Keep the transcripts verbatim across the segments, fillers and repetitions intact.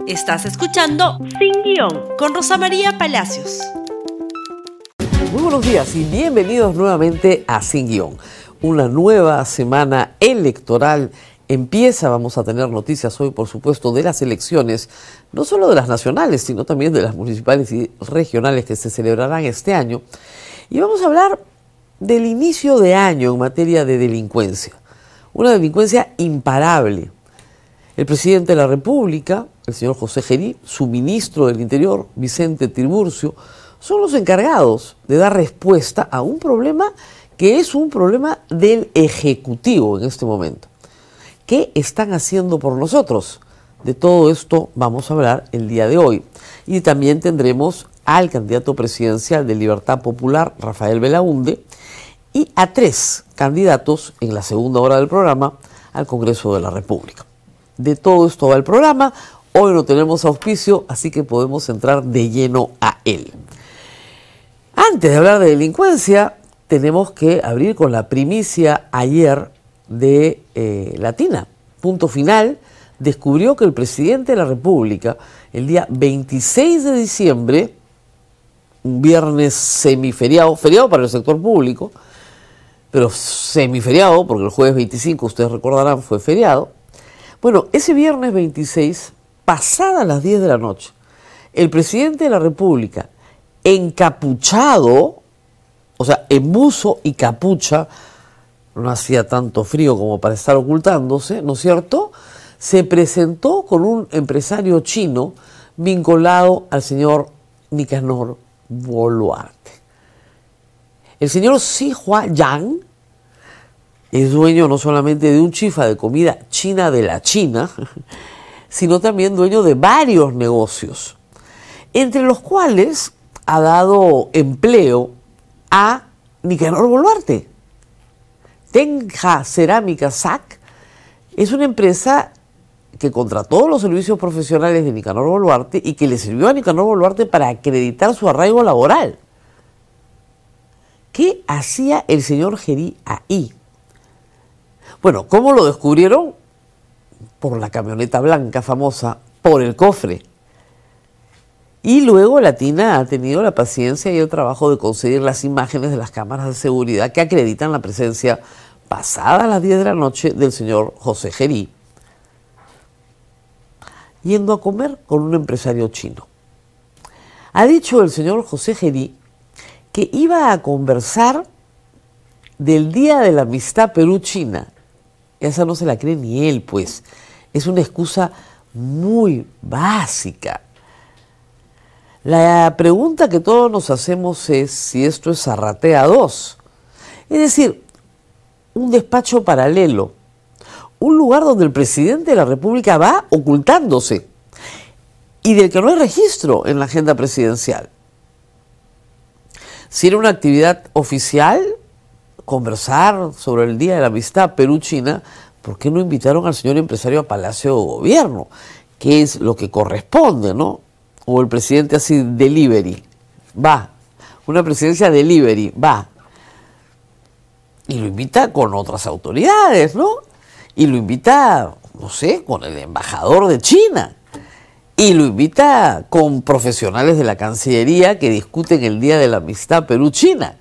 Estás escuchando Sin Guión con Rosa María Palacios. Muy buenos días y bienvenidos nuevamente a Sin Guión. Una nueva semana electoral empieza. Vamos a tener noticias hoy, por supuesto, de las elecciones, no solo de las nacionales, sino también de las municipales y regionales que se celebrarán este año. Y vamos a hablar del inicio de año en materia de delincuencia. Una delincuencia imparable. El presidente de la República, el señor José Gerí, su ministro del Interior, Vicente Tiburcio, son los encargados de dar respuesta a un problema que es un problema del Ejecutivo en este momento. ¿Qué están haciendo por nosotros? De todo esto vamos a hablar el día de hoy. Y también tendremos al candidato presidencial de Libertad Popular, Rafael Belaúnde, y a tres candidatos en la segunda hora del programa al Congreso de la República. De todo esto va el programa. Hoy no tenemos auspicio, así que podemos entrar de lleno a él. Antes de hablar de delincuencia, tenemos que abrir con la primicia ayer de eh, Latina. Punto Final descubrió que el presidente de la República, el día veintiséis de diciembre, un viernes semiferiado, feriado para el sector público, pero semiferiado, porque el jueves veinticinco, ustedes recordarán, fue feriado. Bueno, ese viernes veintiséis, pasadas las diez de la noche, el presidente de la República, encapuchado, o sea, en buzo y capucha, no hacía tanto frío como para estar ocultándose, ¿no es cierto?, se presentó con un empresario chino vinculado al señor Nicanor Boluarte. El señor Xi Huayang es dueño no solamente de un chifa de comida china de la China, sino también dueño de varios negocios, entre los cuales ha dado empleo a Nicanor Boluarte. Tenja Cerámica S A C es una empresa que contrató los servicios profesionales de Nicanor Boluarte y que le sirvió a Nicanor Boluarte para acreditar su arraigo laboral. ¿Qué hacía el señor Gerí ahí? Bueno, ¿cómo lo descubrieron? Por la camioneta blanca famosa, por el cofre. Y luego Latina ha tenido la paciencia y el trabajo de conseguir las imágenes de las cámaras de seguridad que acreditan la presencia pasada a las diez de la noche del señor José Gerí, yendo a comer con un empresario chino. Ha dicho el señor José Gerí que iba a conversar del Día de la Amistad Perú-China. Esa no se la cree ni él, pues. Es una excusa muy básica. La pregunta que todos nos hacemos es si esto es Zarratea dos. Es decir, un despacho paralelo. Un lugar donde el presidente de la República va ocultándose y del que no hay registro en la agenda presidencial. Si era una actividad oficial, conversar sobre el Día de la Amistad Perú-China, ¿por qué no invitaron al señor empresario a Palacio de Gobierno? Que es lo que corresponde, ¿no? O el presidente así, delivery, va. Una presidencia delivery, va. Y lo invita con otras autoridades, ¿no? Y lo invita, no sé, con el embajador de China. Y lo invita con profesionales de la Cancillería que discuten el Día de la Amistad Perú-China.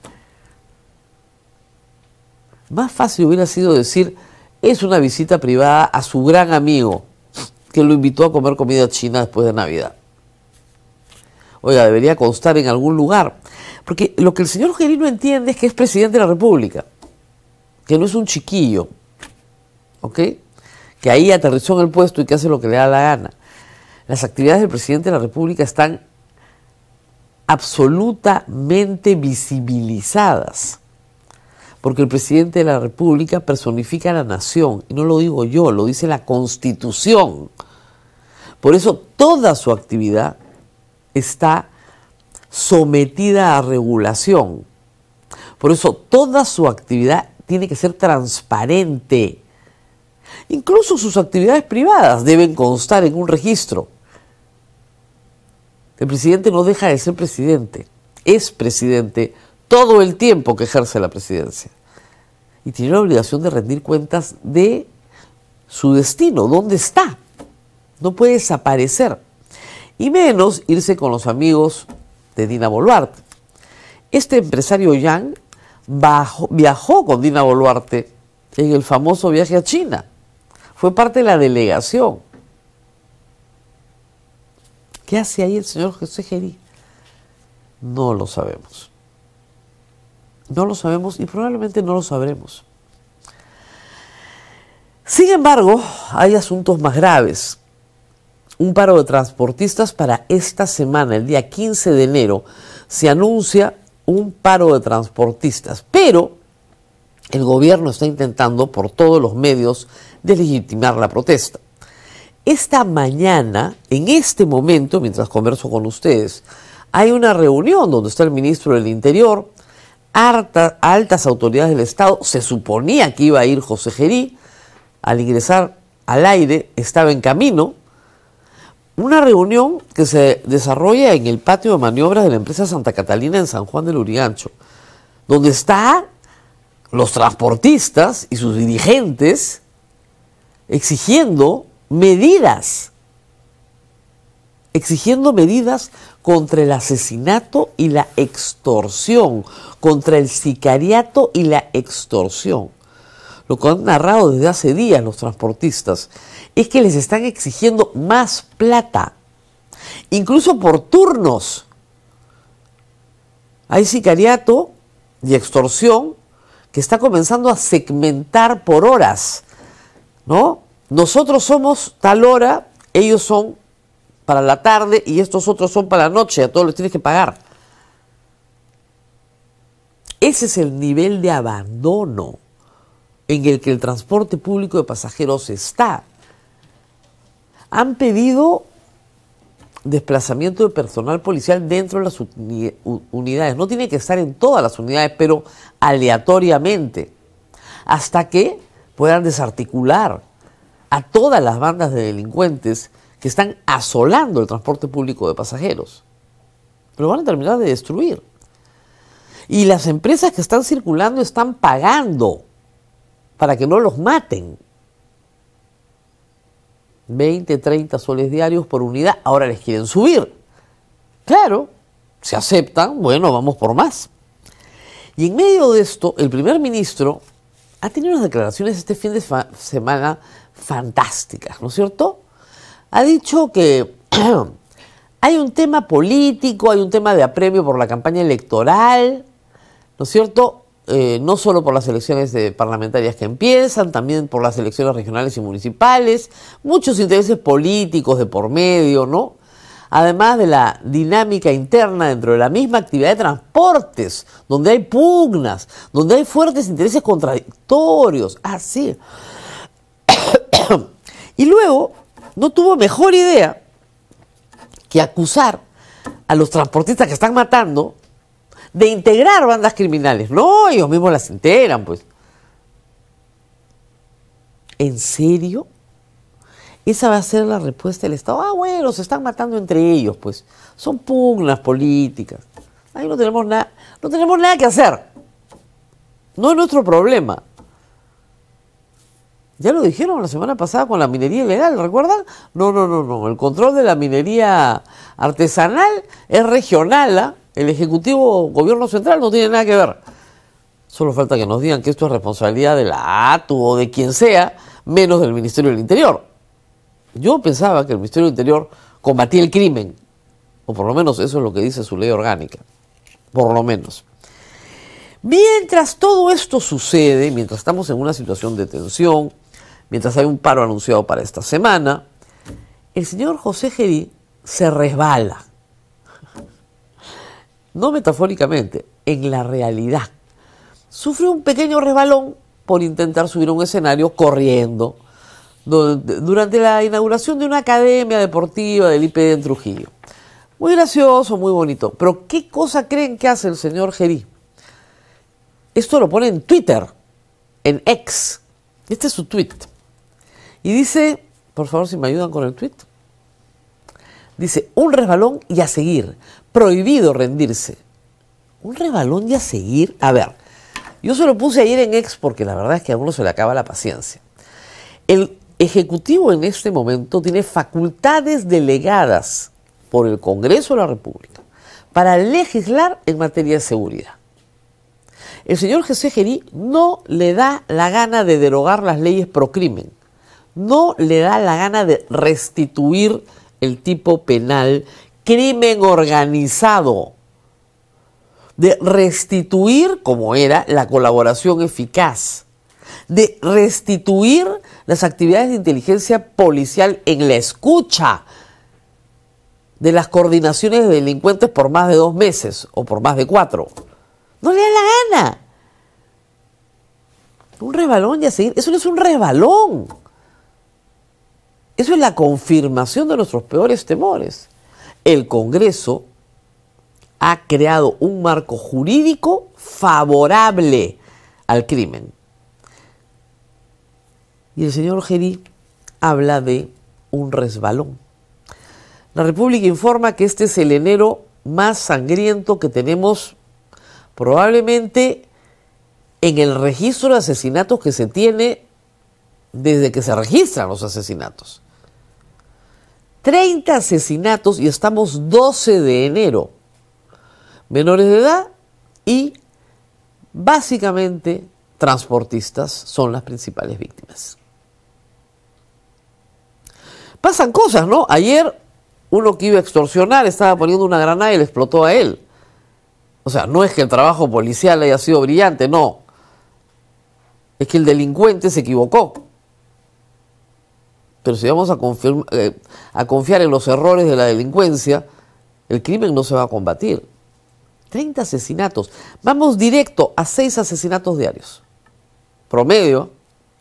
Más fácil hubiera sido decir, es una visita privada a su gran amigo, que lo invitó a comer comida china después de Navidad. Oiga, debería constar en algún lugar. Porque lo que el señor Gerí no entiende es que es presidente de la República, que no es un chiquillo, ¿ok? Que ahí aterrizó en el puesto y que hace lo que le da la gana. Las actividades del presidente de la República están absolutamente visibilizadas, porque el presidente de la República personifica a la nación, y no lo digo yo, lo dice la Constitución. Por eso toda su actividad está sometida a regulación. Por eso toda su actividad tiene que ser transparente. Incluso sus actividades privadas deben constar en un registro. El presidente no deja de ser presidente, es presidente todo el tiempo que ejerce la presidencia. Y tiene la obligación de rendir cuentas de su destino, dónde está. No puede desaparecer. y menos irse con los amigos de Dina Boluarte. Este empresario Yang bajó, viajó con Dina Boluarte en el famoso viaje a China. Fue parte de la delegación. ¿Qué hace ahí el señor José Gerí? No lo sabemos. No lo sabemos y probablemente no lo sabremos. Sin embargo, hay asuntos más graves. Un paro de transportistas para esta semana, el día quince de enero, se anuncia un paro de transportistas, pero el gobierno está intentando por todos los medios deslegitimar la protesta. Esta mañana, en este momento, mientras converso con ustedes, hay una reunión donde está el ministro del Interior, harta, altas autoridades del Estado. Se suponía que iba a ir José Gerí. Al ingresar al aire estaba en camino. Una reunión que se desarrolla en el patio de maniobras de la empresa Santa Catalina en San Juan del Urigancho, donde están los transportistas y sus dirigentes exigiendo medidas, exigiendo medidas contra el asesinato y la extorsión, contra el sicariato y la extorsión. Lo que han narrado desde hace días los transportistas es que les están exigiendo más plata, incluso por turnos. Hay sicariato y extorsión que está comenzando a segmentar por horas, ¿no? Nosotros somos tal hora, ellos son para la tarde y estos otros son para la noche, a todos les tienes que pagar. Ese es el nivel de abandono en el que el transporte público de pasajeros está. Han pedido desplazamiento de personal policial dentro de las uni- unidades. No tiene que estar en todas las unidades, pero aleatoriamente, hasta que puedan desarticular a todas las bandas de delincuentes que están asolando el transporte público de pasajeros. Lo van a terminar de destruir. Y las empresas que están circulando están pagando para que no los maten. veinte, treinta soles diarios por unidad, ahora les quieren subir. Claro, se aceptan, bueno, vamos por más. Y en medio de esto, el primer ministro ha tenido unas declaraciones este fin de fa- semana fantásticas, ¿no es cierto? Ha dicho que hay un tema político, hay un tema de apremio por la campaña electoral, ¿no es cierto? Eh, no solo por las elecciones de parlamentarias que empiezan, también por las elecciones regionales y municipales, muchos intereses políticos de por medio, ¿no? Además de la dinámica interna dentro de la misma actividad de transportes, donde hay pugnas, donde hay fuertes intereses contradictorios, así. Y luego no tuvo mejor idea que acusar a los transportistas que están matando de integrar bandas criminales. No, ellos mismos las integran, pues. ¿En serio? Esa va a ser la respuesta del Estado. Ah, bueno, se están matando entre ellos, pues. Son pugnas políticas. Ahí no tenemos nada, no tenemos nada que hacer. No es nuestro problema. Ya lo dijeron la semana pasada con la minería ilegal, ¿recuerdan? No, no, no, no. El control de la minería artesanal es regional, ¿ah? El Ejecutivo, Gobierno Central, no tiene nada que ver. Solo falta que nos digan que esto es responsabilidad de la A T U o de quien sea, menos del Ministerio del Interior. Yo pensaba que el Ministerio del Interior combatía el crimen, o por lo menos eso es lo que dice su ley orgánica, por lo menos. Mientras todo esto sucede, mientras estamos en una situación de tensión, mientras hay un paro anunciado para esta semana, el señor José Gerí se resbala. No metafóricamente, en la realidad. Sufrió un pequeño resbalón por intentar subir a un escenario corriendo durante la inauguración de una academia deportiva del I P D en Trujillo. Muy gracioso, muy bonito. Pero ¿qué cosa creen que hace el señor Gerí? Esto lo pone en Twitter, en X. Este es su tweet. Y dice, por favor si me ayudan con el tweet. Dice, un resbalón y a seguir. Prohibido rendirse. ¿Un resbalón y a seguir? A ver, yo se lo puse ayer en X porque la verdad es que a uno se le acaba la paciencia. El Ejecutivo en este momento tiene facultades delegadas por el Congreso de la República para legislar en materia de seguridad. El señor José Gerí no le da la gana de derogar las leyes pro crimen, no le da la gana de restituir el tipo penal crimen organizado, de restituir como era la colaboración eficaz, de restituir las actividades de inteligencia policial en la escucha de las coordinaciones de delincuentes por más de dos meses o por más de cuatro. No le da la gana. Un resbalón y a seguir. Eso no es un resbalón. Eso es la confirmación de nuestros peores temores. El Congreso ha creado un marco jurídico favorable al crimen. Y el señor Gerí habla de un resbalón. La República informa que este es el enero más sangriento que tenemos probablemente en el registro de asesinatos que se tiene desde que se registran los asesinatos. treinta asesinatos y estamos doce de enero. Menores de edad y básicamente transportistas son las principales víctimas. Pasan cosas, ¿no? Ayer uno que iba a extorsionar estaba poniendo una granada y le explotó a él. O sea, no es que el trabajo policial haya sido brillante, no. Es que el delincuente se equivocó. Pero si vamos a, confirma, eh, a confiar en los errores de la delincuencia, el crimen no se va a combatir. treinta asesinatos. Vamos directo a seis asesinatos diarios. Promedio.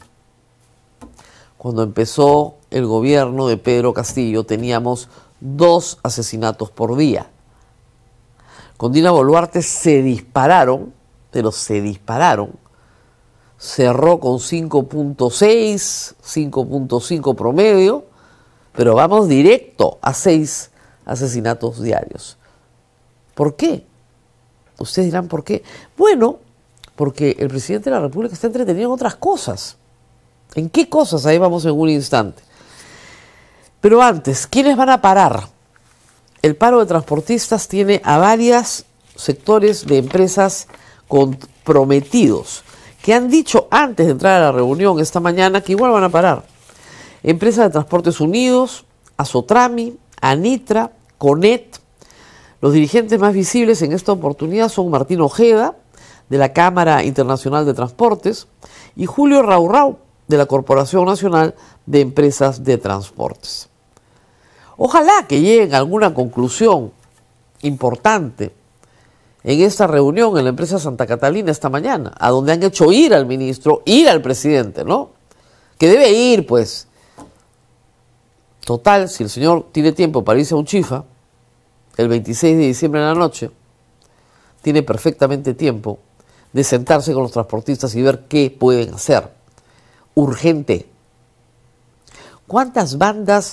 Cuando empezó el gobierno de Pedro Castillo teníamos dos asesinatos por día. Con Dina Boluarte se dispararon, pero se dispararon. Cerró con cinco punto seis, cinco punto cinco promedio, pero vamos directo a seis asesinatos diarios. ¿Por qué? Ustedes dirán, ¿por qué? Bueno, porque el presidente de la República está entretenido en otras cosas. ¿En qué cosas? Ahí vamos en un instante. Pero antes, ¿quiénes van a parar? El paro de transportistas tiene a varios sectores de empresas comprometidos que han dicho antes de entrar a la reunión esta mañana que igual van a parar. Empresas de Transportes Unidos, Azotrami, Anitra, Conet. Los dirigentes más visibles en esta oportunidad son Martín Ojeda, de la Cámara Internacional de Transportes, y Julio Raurrau, de la Corporación Nacional de Empresas de Transportes. Ojalá que lleguen a alguna conclusión importante en esta reunión en la empresa Santa Catalina esta mañana, a donde han hecho ir al ministro, ir al presidente, ¿no? Que debe ir, pues. Total, si el señor tiene tiempo para irse a un chifa, el veintiséis de diciembre en la noche, tiene perfectamente tiempo de sentarse con los transportistas y ver qué pueden hacer. Urgente. ¿Cuántas bandas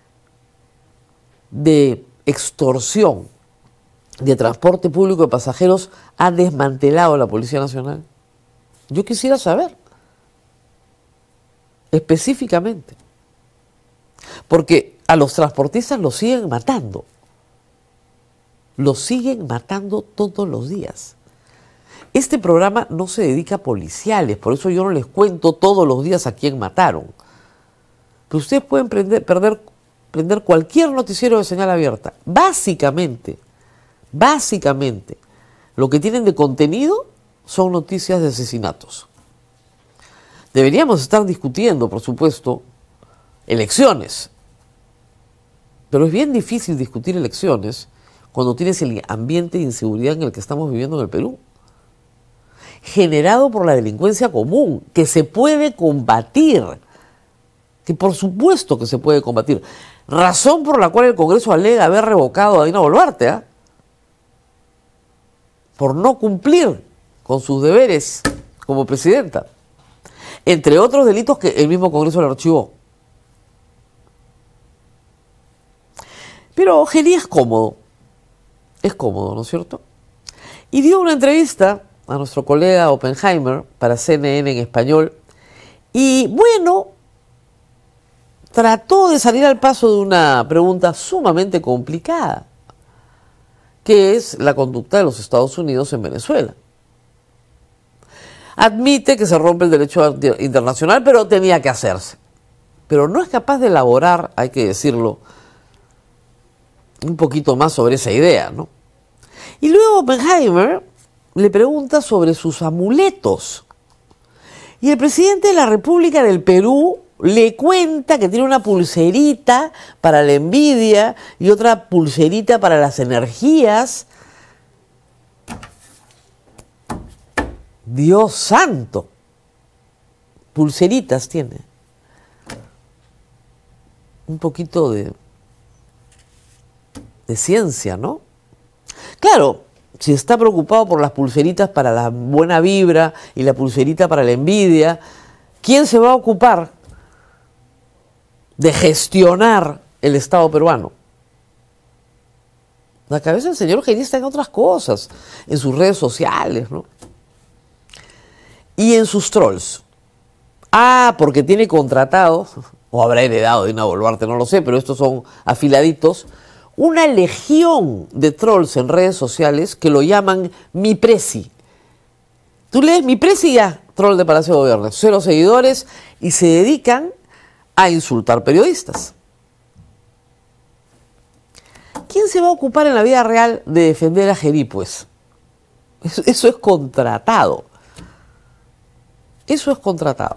de extorsión de transporte público de pasajeros ha desmantelado la Policía Nacional? Yo quisiera saber específicamente, porque a los transportistas los siguen matando, los siguen matando todos los días. Este programa no se dedica a policiales, por eso yo no les cuento todos los días a quién mataron. Pero ustedes pueden prender, perder, prender cualquier noticiero de señal abierta. Básicamente, básicamente, lo que tienen de contenido son noticias de asesinatos. Deberíamos estar discutiendo, por supuesto, elecciones. Pero es bien difícil discutir elecciones cuando tienes el ambiente de inseguridad en el que estamos viviendo en el Perú, generado por la delincuencia común, que se puede combatir, que por supuesto que se puede combatir. Razón por la cual el Congreso alega haber revocado a Dina Boluarte, ¿eh? por no cumplir con sus deberes como presidenta, entre otros delitos que el mismo Congreso le archivó. Pero Gerí es cómodo, es cómodo, ¿no es cierto? Y dio una entrevista a nuestro colega Oppenheimer para C N N en español, y bueno, trató de salir al paso de una pregunta sumamente complicada, que es la conducta de los Estados Unidos en Venezuela. Admite que se rompe el derecho internacional, pero tenía que hacerse. Pero no es capaz de elaborar, hay que decirlo, un poquito más sobre esa idea, ¿no? Y luego Oppenheimer le pregunta sobre sus amuletos. Y el presidente de la República del Perú le cuenta que tiene una pulserita para la envidia y otra pulserita para las energías. Dios santo, pulseritas tiene. Un poquito de, de ciencia, ¿no? Claro, si está preocupado por las pulseritas para la buena vibra y la pulserita para la envidia, ¿quién se va a ocupar de gestionar el Estado peruano? La cabeza del señor Geri está en otras cosas, en sus redes sociales, ¿no? Y en sus trolls. Ah, porque tiene contratado, o habrá heredado de Dina Boluarte, no lo sé, pero estos son afiladitos, una legión de trolls en redes sociales que lo llaman mi presi. Tú lees mi presi y ya, troll de Palacio de Gobierno, cero seguidores, y se dedican a insultar periodistas. ¿Quién se va a ocupar en la vida real de defender a Geri, pues? Eso, eso es contratado. Eso es contratado.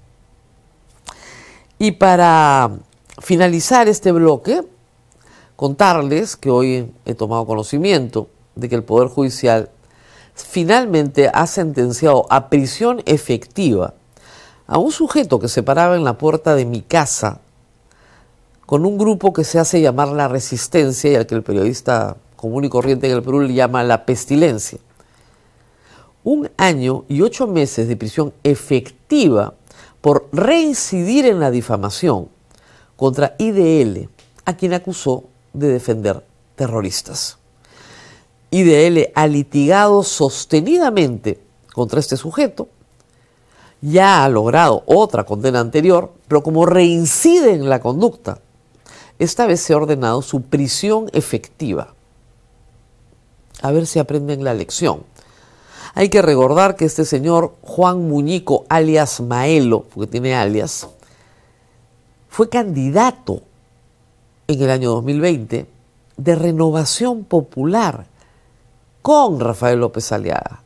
Y para finalizar este bloque, contarles que hoy he tomado conocimiento de que el Poder Judicial finalmente ha sentenciado a prisión efectiva a un sujeto que se paraba en la puerta de mi casa con un grupo que se hace llamar La Resistencia y al que el periodista común y corriente en el Perú le llama La Pestilencia. Un año y ocho meses de prisión efectiva por reincidir en la difamación contra I D L, a quien acusó de defender terroristas. I D L ha litigado sostenidamente contra este sujeto, ya ha logrado otra condena anterior, pero como reincide en la conducta, esta vez se ha ordenado su prisión efectiva. A ver si aprenden la lección. Hay que recordar que este señor Juan Muñico, alias Maelo, porque tiene alias, fue candidato en el año dos mil veinte de Renovación Popular con Rafael López Aliaga.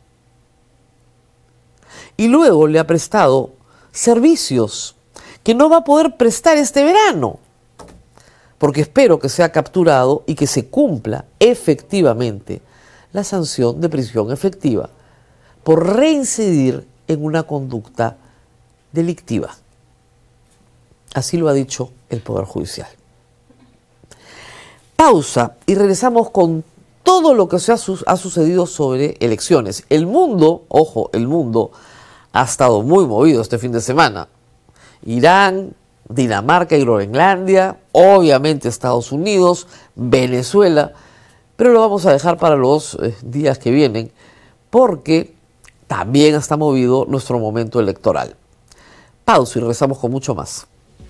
Y luego le ha prestado servicios que no va a poder prestar este verano, porque espero que sea capturado y que se cumpla efectivamente la sanción de prisión efectiva por reincidir en una conducta delictiva. Así lo ha dicho el Poder Judicial. Pausa y regresamos con todo lo que se ha, su- ha sucedido sobre elecciones. El mundo, ojo, el mundo ha estado muy movido este fin de semana. Irán, Dinamarca y Groenlandia, obviamente Estados Unidos, Venezuela, pero lo vamos a dejar para los eh, días que vienen, porque también está movido nuestro momento electoral. Pausa y regresamos con mucho más.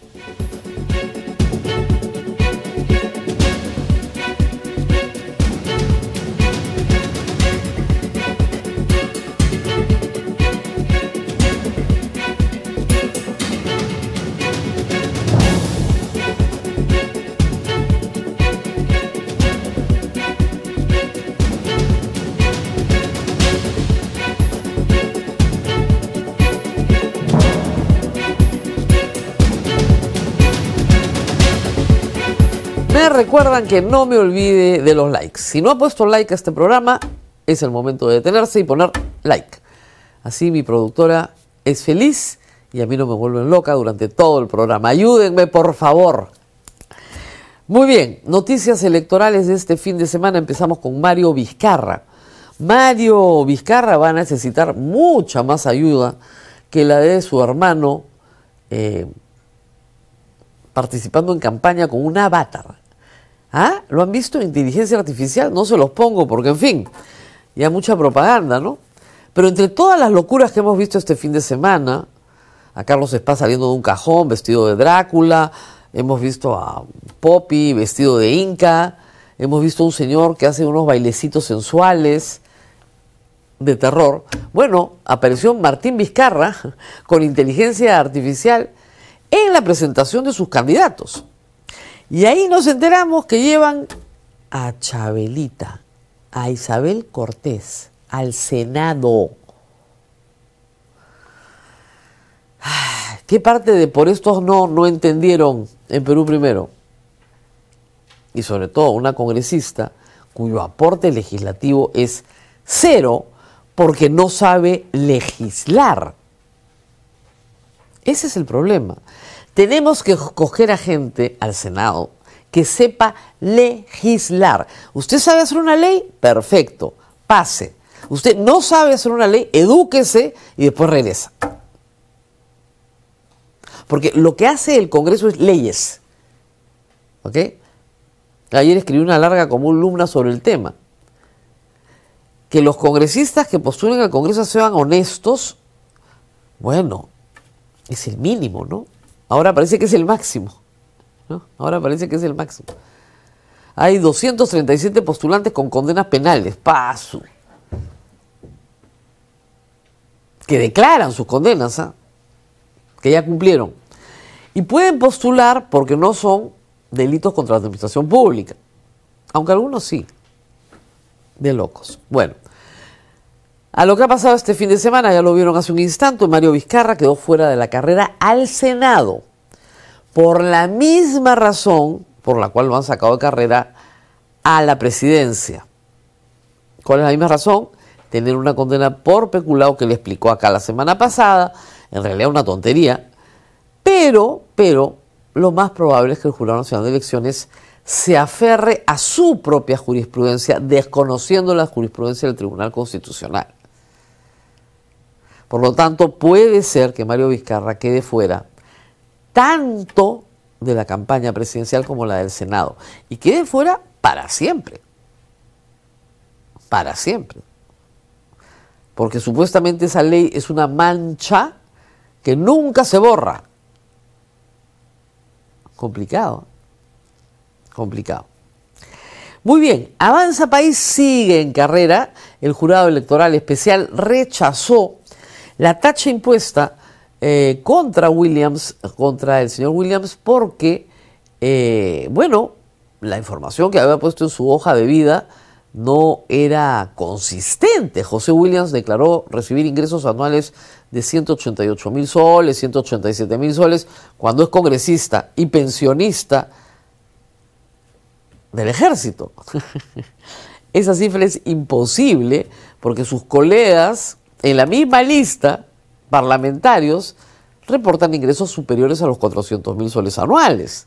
Me recuerdan que no me olvide de los likes. Si no ha puesto like a este programa, es el momento de detenerse y poner like. Así mi productora es feliz y a mí no me vuelven loca durante todo el programa. Ayúdenme, por favor. Muy bien, noticias electorales de este fin de semana. Empezamos con Mario Vizcarra. Mario Vizcarra va a necesitar mucha más ayuda que la de su hermano eh, participando en campaña con un avatar. ¿Ah? ¿Lo han visto en inteligencia artificial? No se los pongo porque, en fin, ya mucha propaganda, ¿no? Pero entre todas las locuras que hemos visto este fin de semana, a Carlos Spa saliendo de un cajón vestido de Drácula, hemos visto a Poppy vestido de inca, hemos visto a un señor que hace unos bailecitos sensuales de terror. Bueno, apareció Martín Vizcarra con inteligencia artificial en la presentación de sus candidatos. Y ahí nos enteramos que llevan a Chabelita, a Isabel Cortés, al Senado. ¿Qué parte de por estos no, no entendieron en Perú Primero? Y sobre todo una congresista cuyo aporte legislativo es cero porque no sabe legislar. Ese es el problema. Tenemos que escoger a gente al Senado que sepa legislar. ¿Usted sabe hacer una ley? Perfecto, pase. Usted no sabe hacer una ley, edúquese y después regresa. Porque lo que hace el Congreso es leyes. ¿Ok? Ayer escribí una larga columna sobre el tema. Que los congresistas que postulen al Congreso sean honestos, bueno, es el mínimo, ¿no? Ahora parece que es el máximo, ¿no? Ahora parece que es el máximo. Hay doscientos treinta y siete postulantes con condenas penales, paso, que declaran sus condenas, ¿eh? Que ya cumplieron. Y pueden postular porque no son delitos contra la administración pública, aunque algunos sí, de locos. Bueno, a lo que ha pasado este fin de semana, ya lo vieron hace un instante, Mario Vizcarra quedó fuera de la carrera al Senado, por la misma razón por la cual lo han sacado de carrera a la presidencia. ¿Cuál es la misma razón? Tener una condena por peculado que le explicó acá la semana pasada, en realidad una tontería, pero, pero lo más probable es que el Jurado Nacional de Elecciones se aferre a su propia jurisprudencia, desconociendo la jurisprudencia del Tribunal Constitucional. Por lo tanto, puede ser que Mario Vizcarra quede fuera tanto de la campaña presidencial como la del Senado, y quede fuera para siempre. Para siempre. Porque supuestamente esa ley es una mancha que nunca se borra. Complicado. Complicado. Muy bien, Avanza País sigue en carrera. El Jurado Electoral Especial rechazó la tacha impuesta eh, contra Williams, contra el señor Williams, porque, eh, bueno, la información que había puesto en su hoja de vida no era consistente. José Williams declaró recibir ingresos anuales de ciento ochenta y ocho mil soles, ciento ochenta y siete mil soles, cuando es congresista y pensionista del ejército. Esa cifra es imposible porque sus colegas en la misma lista, parlamentarios, reportan ingresos superiores a los cuatrocientos mil soles anuales.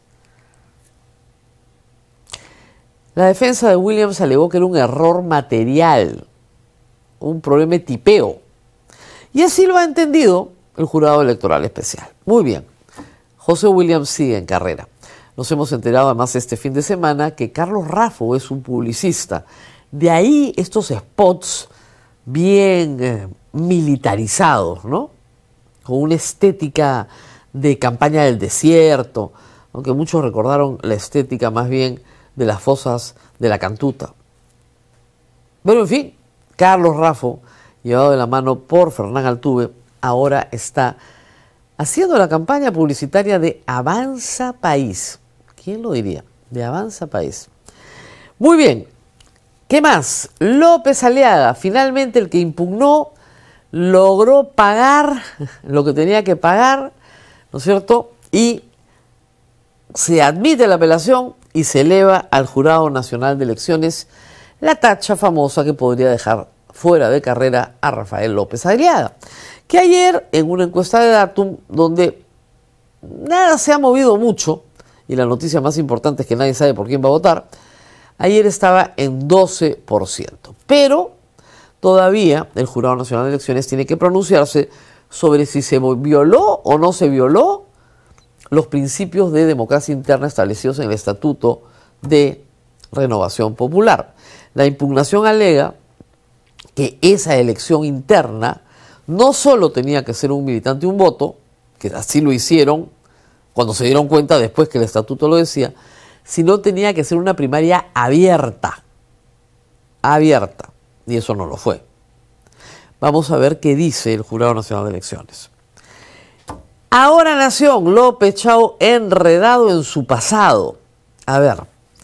La defensa de Williams alegó que era un error material, un problema de tipeo. Y así lo ha entendido el Jurado Electoral Especial. Muy bien, José Williams sigue en carrera. Nos hemos enterado además este fin de semana que Carlos Raffo es un publicista. De ahí estos spots bien eh, militarizados, ¿no? Con una estética de campaña del desierto, aunque muchos recordaron la estética más bien de las fosas de la Cantuta. Pero en fin, Carlos Raffo, llevado de la mano por Fernán Altuve, ahora está haciendo la campaña publicitaria de Avanza País. ¿Quién lo diría? De Avanza País. Muy bien. ¿Qué más? López Aliaga, finalmente el que impugnó, logró pagar lo que tenía que pagar, ¿no es cierto? Y se admite la apelación y se eleva al Jurado Nacional de Elecciones la tacha famosa que podría dejar fuera de carrera a Rafael López Aliaga, que ayer en una encuesta de Datum, donde nada se ha movido mucho, y la noticia más importante es que nadie sabe por quién va a votar, ayer estaba en doce por ciento. Pero todavía el Jurado Nacional de Elecciones tiene que pronunciarse sobre si se violó o no se violó los principios de democracia interna establecidos en el Estatuto de Renovación Popular. La impugnación alega que esa elección interna no solo tenía que ser un militante y un voto, que así lo hicieron cuando se dieron cuenta después que el estatuto lo decía, sino tenía que ser una primaria abierta, abierta, y eso no lo fue. Vamos a ver qué dice el Jurado Nacional de Elecciones. Ahora Nación, López Chao enredado en su pasado. A ver,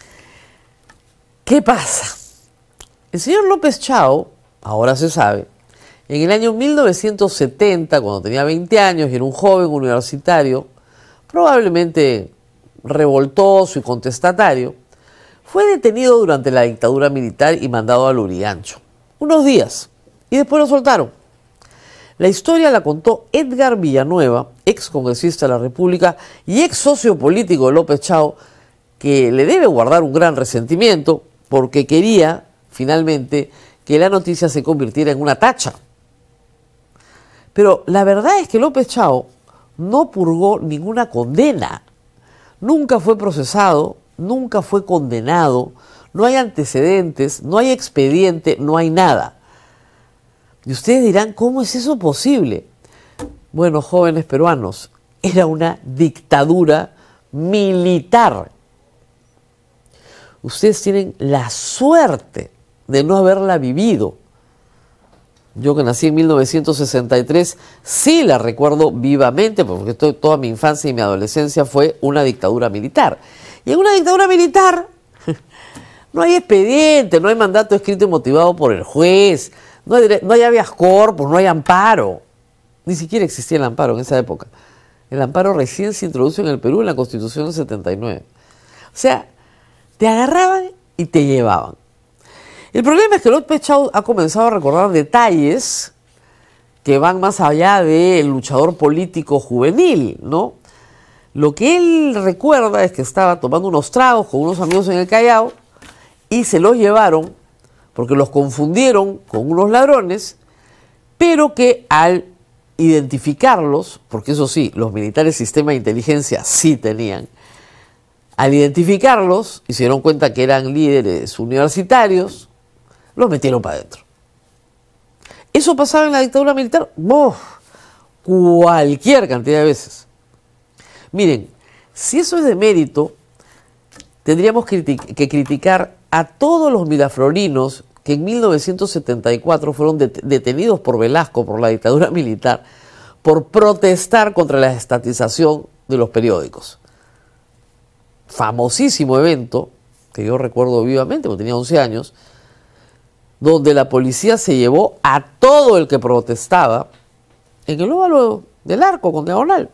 ¿qué pasa? El señor López Chao, ahora se sabe, en el año mil novecientos setenta, cuando tenía veinte años y era un joven universitario, probablemente revoltoso y contestatario, fue detenido durante la dictadura militar y mandado a Lurigancho. Unos días. Y después lo soltaron. La historia la contó Edgar Villanueva, ex congresista de la República y ex socio político de López Chao, que le debe guardar un gran resentimiento porque quería, finalmente, que la noticia se convirtiera en una tacha. Pero la verdad es que López Chao no purgó ninguna condena. Nunca fue procesado, nunca fue condenado, no hay antecedentes, no hay expediente, no hay nada. Y ustedes dirán, ¿cómo es eso posible? Bueno, jóvenes peruanos, era una dictadura militar. Ustedes tienen la suerte de no haberla vivido. Yo que nací en mil novecientos sesenta y tres, sí la recuerdo vivamente, porque to- toda mi infancia y mi adolescencia fue una dictadura militar. Y en una dictadura militar no hay expediente, no hay mandato escrito y motivado por el juez, no hay, dire- no hay habeas corpus, no hay amparo. Ni siquiera existía el amparo en esa época. El amparo recién se introdujo en el Perú en la Constitución del setenta y nueve. O sea, te agarraban y te llevaban. El problema es que López Chao ha comenzado a recordar detalles que van más allá del luchador político juvenil, ¿no? Lo que él recuerda es que estaba tomando unos tragos con unos amigos en el Callao y se los llevaron porque los confundieron con unos ladrones, pero que al identificarlos, porque eso sí, los militares sistema de inteligencia sí tenían, al identificarlos y se dieron cuenta que eran líderes universitarios, los metieron para adentro. ¿Eso pasaba en la dictadura militar? ¡Oh! Cualquier cantidad de veces. Miren, si eso es de mérito, tendríamos que criticar a todos los miraflorinos que en mil novecientos setenta y cuatro fueron det- detenidos por Velasco, por la dictadura militar, por protestar contra la estatización de los periódicos. Famosísimo evento, que yo recuerdo vivamente, porque tenía once años, donde la policía se llevó a todo el que protestaba en el óvalo del Arco con Diagonal.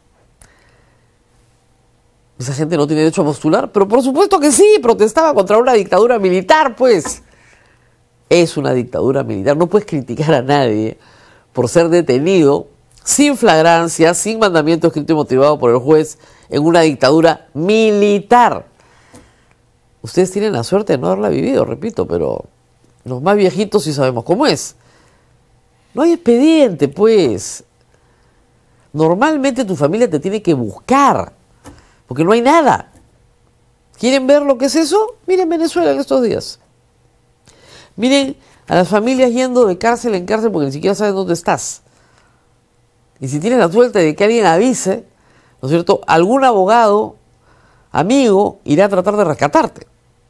Esa gente no tiene derecho a postular, pero por supuesto que sí, protestaba contra una dictadura militar, pues. Es una dictadura militar, no puedes criticar a nadie por ser detenido sin flagrancia, sin mandamiento escrito y motivado por el juez en una dictadura militar. Ustedes tienen la suerte de no haberla vivido, repito, pero los más viejitos sí sabemos cómo es. No hay expediente, pues. Normalmente tu familia te tiene que buscar, porque no hay nada. ¿Quieren ver lo que es eso? Miren Venezuela en estos días. Miren a las familias yendo de cárcel en cárcel porque ni siquiera saben dónde estás. Y si tienes la suerte de que alguien avise, ¿no es cierto?, algún abogado, amigo, irá a tratar de rescatarte.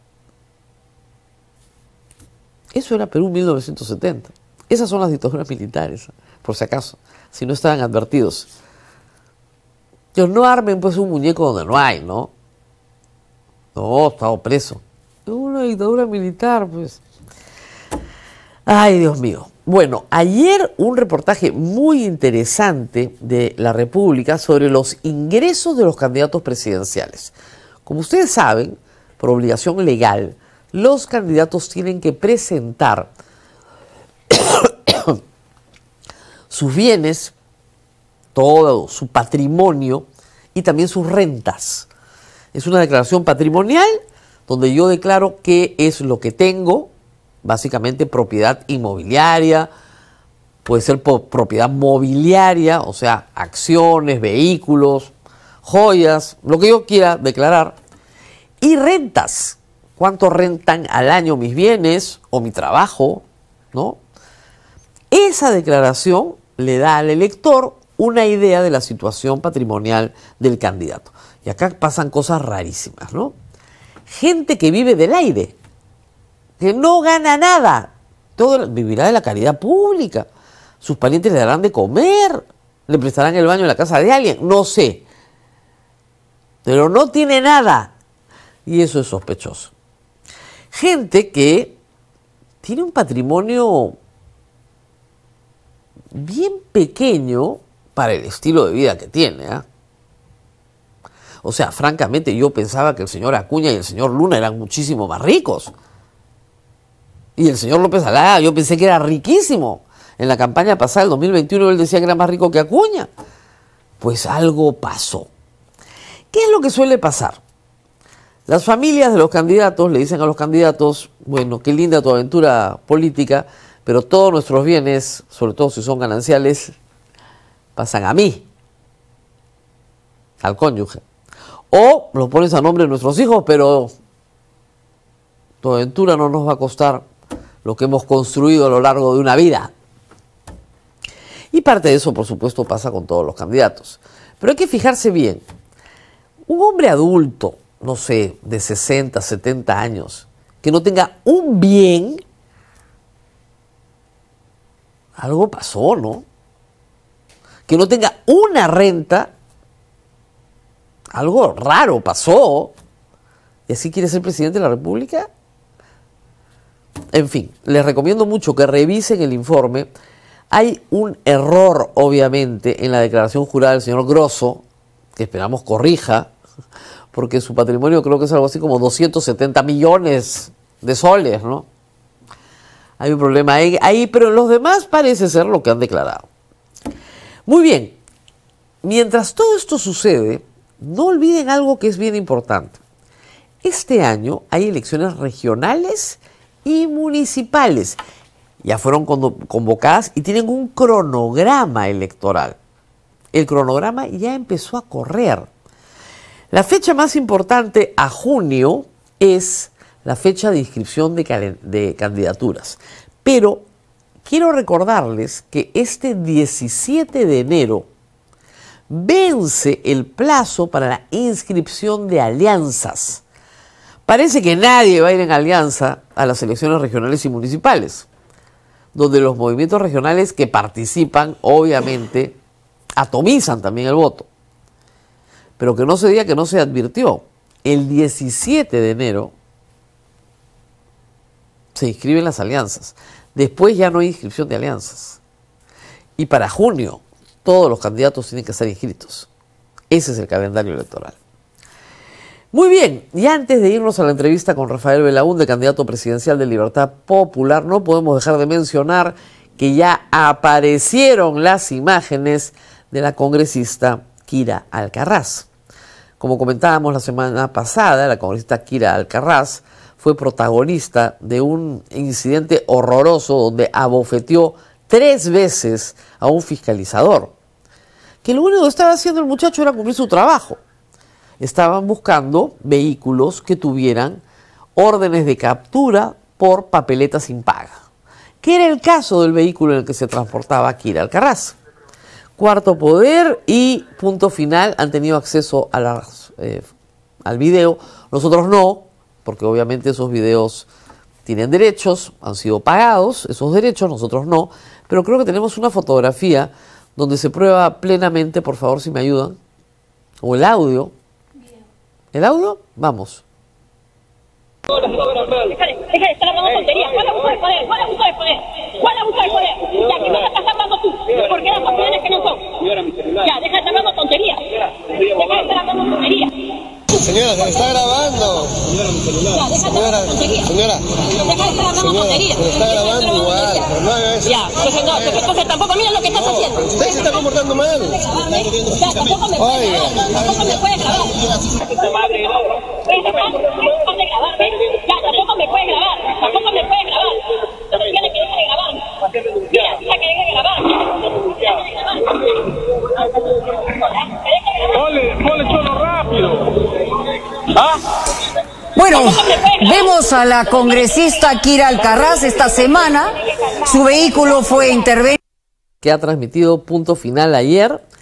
Eso era Perú en mil novecientos setenta. Esas son las dictaduras militares, por si acaso, si no estaban advertidos. Entonces no armen pues un muñeco donde no hay, ¿no? No, estaba preso. Es una dictadura militar, pues. Ay, Dios mío. Bueno, ayer un reportaje muy interesante de La República sobre los ingresos de los candidatos presidenciales. Como ustedes saben, por obligación legal, los candidatos tienen que presentar sus bienes, todo su patrimonio y también sus rentas. Es una declaración patrimonial donde yo declaro qué es lo que tengo, básicamente propiedad inmobiliaria, puede ser propiedad mobiliaria, o sea, acciones, vehículos, joyas, lo que yo quiera declarar, y rentas. ¿Cuánto rentan al año mis bienes o mi trabajo? ¿No? Esa declaración le da al elector una idea de la situación patrimonial del candidato. Y acá pasan cosas rarísimas, ¿no? Gente que vive del aire, que no gana nada, todo vivirá de la caridad pública. Sus parientes le darán de comer, le prestarán el baño en la casa de alguien, no sé. Pero no tiene nada. Y eso es sospechoso. Gente que tiene un patrimonio bien pequeño para el estilo de vida que tiene, ¿eh? O sea, francamente yo pensaba que el señor Acuña y el señor Luna eran muchísimo más ricos. Y el señor López Aliaga, yo pensé que era riquísimo. En la campaña pasada, el dos mil veintiuno, él decía que era más rico que Acuña. Pues algo pasó. ¿Qué es lo que suele pasar? Las familias de los candidatos le dicen a los candidatos, bueno, qué linda tu aventura política, pero todos nuestros bienes, sobre todo si son gananciales, pasan a mí, al cónyuge. O lo pones a nombre de nuestros hijos, pero tu aventura no nos va a costar lo que hemos construido a lo largo de una vida. Y parte de eso, por supuesto, pasa con todos los candidatos. Pero hay que fijarse bien. Un hombre adulto, no sé, de sesenta, setenta años, que no tenga un bien, algo pasó, ¿no? Que no tenga una renta, algo raro pasó. ¿Y así quiere ser presidente de la República? En fin, les recomiendo mucho que revisen el informe. Hay un error, obviamente, en la declaración jurada del señor Grosso, que esperamos corrija, porque su patrimonio creo que es algo así como doscientos setenta millones de soles, ¿no? Hay un problema ahí, ahí, pero en los demás parece ser lo que han declarado. Muy bien, mientras todo esto sucede, no olviden algo que es bien importante. Este año hay elecciones regionales y municipales. Ya fueron convocadas y tienen un cronograma electoral. El cronograma ya empezó a correr. La fecha más importante a junio es la fecha de inscripción de, de candidaturas. Pero quiero recordarles que este diecisiete de enero vence el plazo para la inscripción de alianzas. Parece que nadie va a ir en alianza a las elecciones regionales y municipales, donde los movimientos regionales que participan, obviamente, atomizan también el voto. Pero que no se diga que no se advirtió. El diecisiete de enero se inscriben las alianzas. Después ya no hay inscripción de alianzas. Y para junio, todos los candidatos tienen que estar inscritos. Ese es el calendario electoral. Muy bien, y antes de irnos a la entrevista con Rafael Belaúnde, candidato presidencial de Libertad Popular, no podemos dejar de mencionar que ya aparecieron las imágenes de la congresista Kira Alcaraz. Como comentábamos la semana pasada, la congresista Kira Alcaraz fue protagonista de un incidente horroroso donde abofeteó tres veces a un fiscalizador, que lo único que estaba haciendo el muchacho era cumplir su trabajo. Estaban buscando vehículos que tuvieran órdenes de captura por papeleta sin paga, que era el caso del vehículo en el que se transportaba Kira Alcaraz. Cuarto Poder y Punto Final han tenido acceso a las, eh, al video. Nosotros no, porque obviamente esos videos tienen derechos, han sido pagados esos derechos, nosotros no. Pero creo que tenemos una fotografía donde se prueba plenamente, por favor, si me ayudan, o el audio. ¿El audio? Vamos. Deja de estar hablando tonterías. ¿Cuál abuso de poder? ¿Cuál abuso de poder? ¿Cuál abuso de poder? Ya, ¿qué me estás hablando tú? ¿Por qué las opciones que no son? Ya, deja de estar hablando tonterías. Deja de estar hablando tonterías. Señora, se me está grabando. Ya, deja de estar hablando tonterías. Señora, Deja de estar hablando señora, tonterías. se me está grabando igual. No haga eso. Ya, entonces no, entonces tampoco mira lo que estás haciendo. Usted se está comportando mal. Ya, tampoco me puede grabar. Tampoco me puede grabar. Ya, tampoco me puede grabar. Tampoco me puede grabar. Entonces tiene que dejar de grabar. Mira, ya que deje de grabar. Ponle, ponle cholo rápido. ¿Ah? Bueno, vemos a la congresista Kira Alcaraz esta semana. Su vehículo fue intervenido. Que ha transmitido Punto Final ayer.